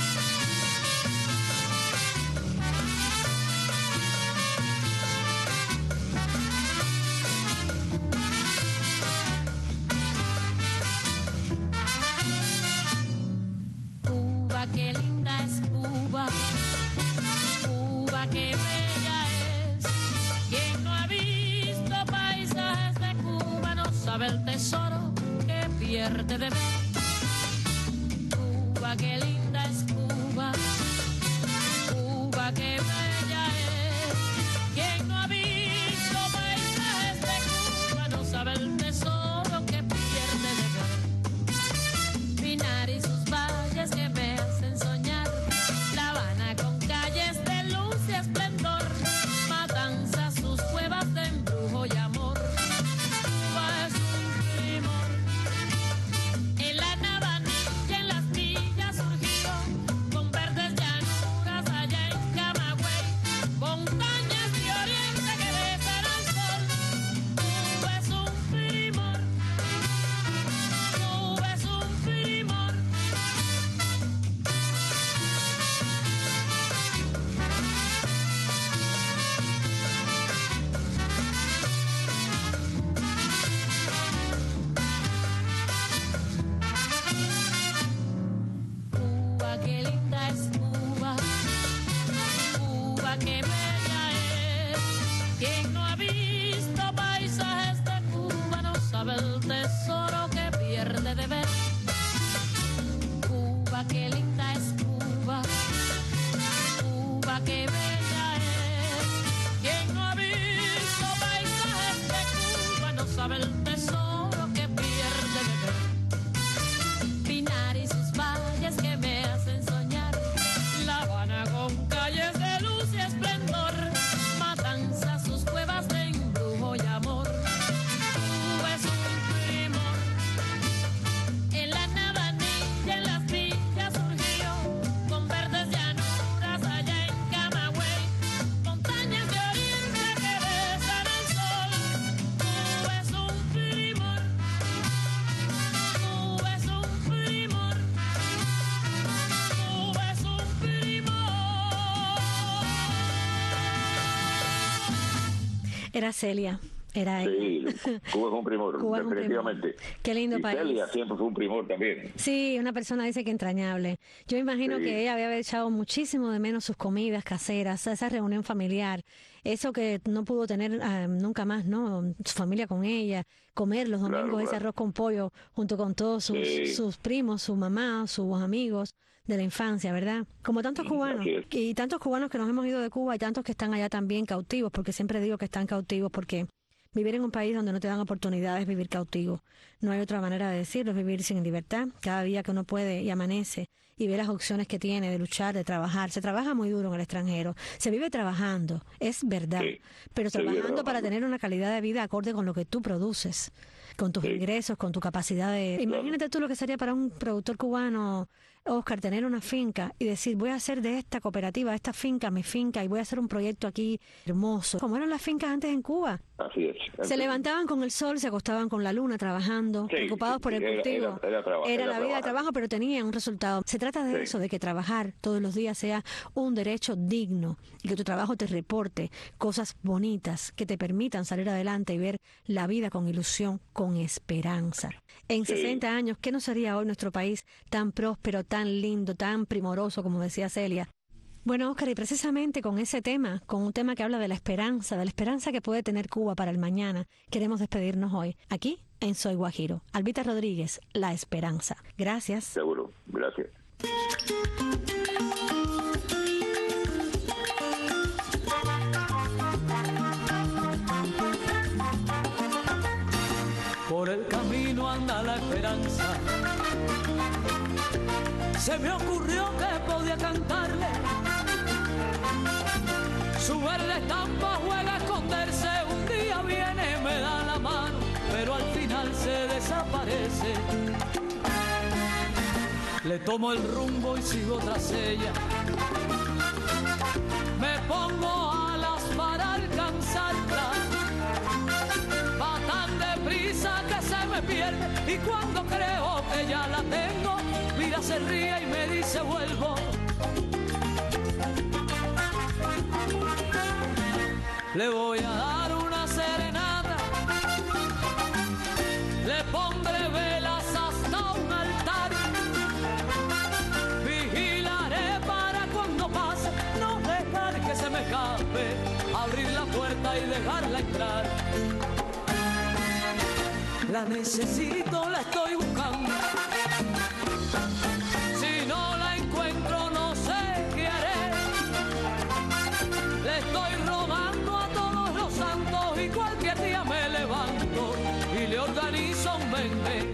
Cuba, qué linda es Cuba, Cuba, qué bella es. Quien no ha visto paisajes de Cuba no sabe el tesoro que pierde de ver. Cuba, qué linda es Cuba, Cuba, qué bella es. Quien no ha visto paisajes de Cuba no sabe el tesoro que pierde de ver. Pinar y sus valles que me hacen soñar, La Habana con calles de luz y esplendor, Matanzas sus cuevas de embrujo y amor. Cuba es un primor. En La Habana y en las villas surgir Era Celia. Era ella. Sí, Cuba es un primor, Cuba es un definitivamente. primor. Qué lindo y país. Celia siempre fue un primor también. Sí, una persona dice que entrañable. Yo imagino Sí. que ella había echado muchísimo de menos sus comidas caseras, esa reunión familiar, eso que no pudo tener eh, nunca más, ¿no? Su familia con ella, comer los domingos Claro, ese claro. arroz con pollo junto con todos sus, Sí. sus primos, su mamá, sus amigos de la infancia, ¿verdad? Como tantos cubanos. así es. Y tantos cubanos que nos hemos ido de Cuba y tantos que están allá también cautivos, porque siempre digo que están cautivos porque vivir en un país donde no te dan oportunidades es vivir cautivo. No hay otra manera de decirlo, es vivir sin libertad. Cada día que uno puede y amanece y ve las opciones que tiene de luchar, de trabajar. Se trabaja muy duro en el extranjero. Se vive trabajando, es verdad. Sí, pero se vive trabajando para trabajando. tener una calidad de vida acorde con lo que tú produces, con tus Sí. ingresos, con tu capacidad de... Imagínate tú lo que sería para un productor cubano, Oscar, tener una finca y decir, voy a hacer de esta cooperativa, esta finca, mi finca, y voy a hacer un proyecto aquí hermoso. Como eran las fincas antes en Cuba. Así es. Se levantaban con el sol, se acostaban con la luna trabajando, Sí, preocupados sí, por el era- cultivo. era- era trabajo, Era era la vida de trabajar. trabajo, pero tenían un resultado. Se trata de Sí. eso, de que trabajar todos los días sea un derecho digno y que tu trabajo te reporte cosas bonitas que te permitan salir adelante y ver la vida con ilusión, con esperanza. En Sí. sesenta años, ¿qué no sería hoy nuestro país tan próspero, tan lindo, tan primoroso, como decía Celia? Bueno, Óscar, y precisamente con ese tema, con un tema que habla de la esperanza, de la esperanza que puede tener Cuba para el mañana, queremos despedirnos hoy, aquí en Soy Guajiro. Albita Rodríguez, La Esperanza. Gracias. Seguro, gracias. Por el camino anda la esperanza. Se me ocurrió que podía cantarle. Su verde estampa juega a esconderse. Un día viene, me da la mano, pero al final se desaparece. Le tomo el rumbo y sigo tras ella. Me pongo alas para alcanzarla. Va tan deprisa que se me pierde. Y cuando creo que ya la tengo, mira, se ríe y me dice vuelvo. Le voy a dar una serenata. Le pondré velas hasta un altar. Vigilaré para cuando pase, no dejar que se me escape. Abrir la puerta y dejarla entrar. La necesito, la estoy buscando. Si no la encuentro, no sé qué haré. Le estoy rogando a todos los santos y cualquier día me levanto y le organizo un vende.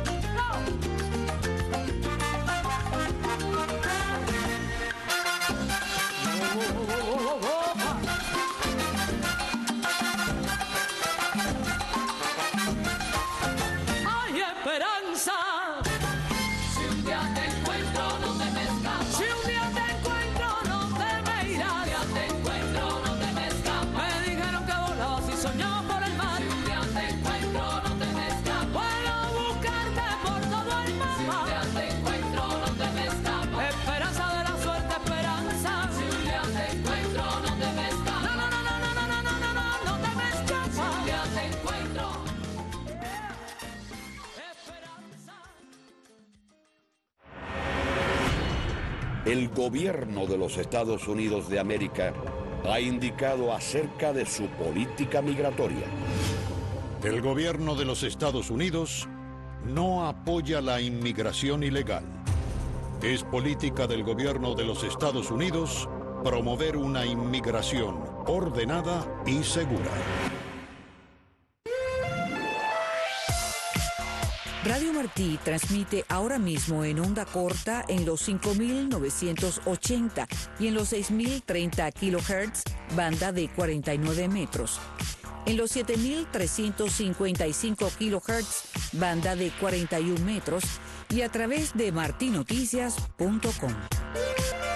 ¡Hay esperanza! Si un día te encuentro, no te me escapas. Si un día te encuentro, no te me irás. Si un día te encuentro, no te me escapas. Me dijeron que volabas y soñabas por el mar. Si un día te encuentro, no te me escapas. Puedo buscarte por todo el mapa. Si un día te encuentro, no te me escapas. Esperanza de la suerte, esperanza. Si un día te encuentro, no te me escapas. No, no, no, no, no, no, no, no, no, no te me escapas. Si un día te encuentro. El gobierno de los Estados Unidos de América ha indicado acerca de su política migratoria. El gobierno de los Estados Unidos no apoya la inmigración ilegal. Es política del gobierno de los Estados Unidos promover una inmigración ordenada y segura. Radio Martí transmite ahora mismo en onda corta en los cinco mil novecientos ochenta y en los seis mil treinta kilohertz, banda de cuarenta y nueve metros. En los siete mil trescientos cincuenta y cinco kilohertz, banda de cuarenta y uno metros y a través de martinoticias punto com.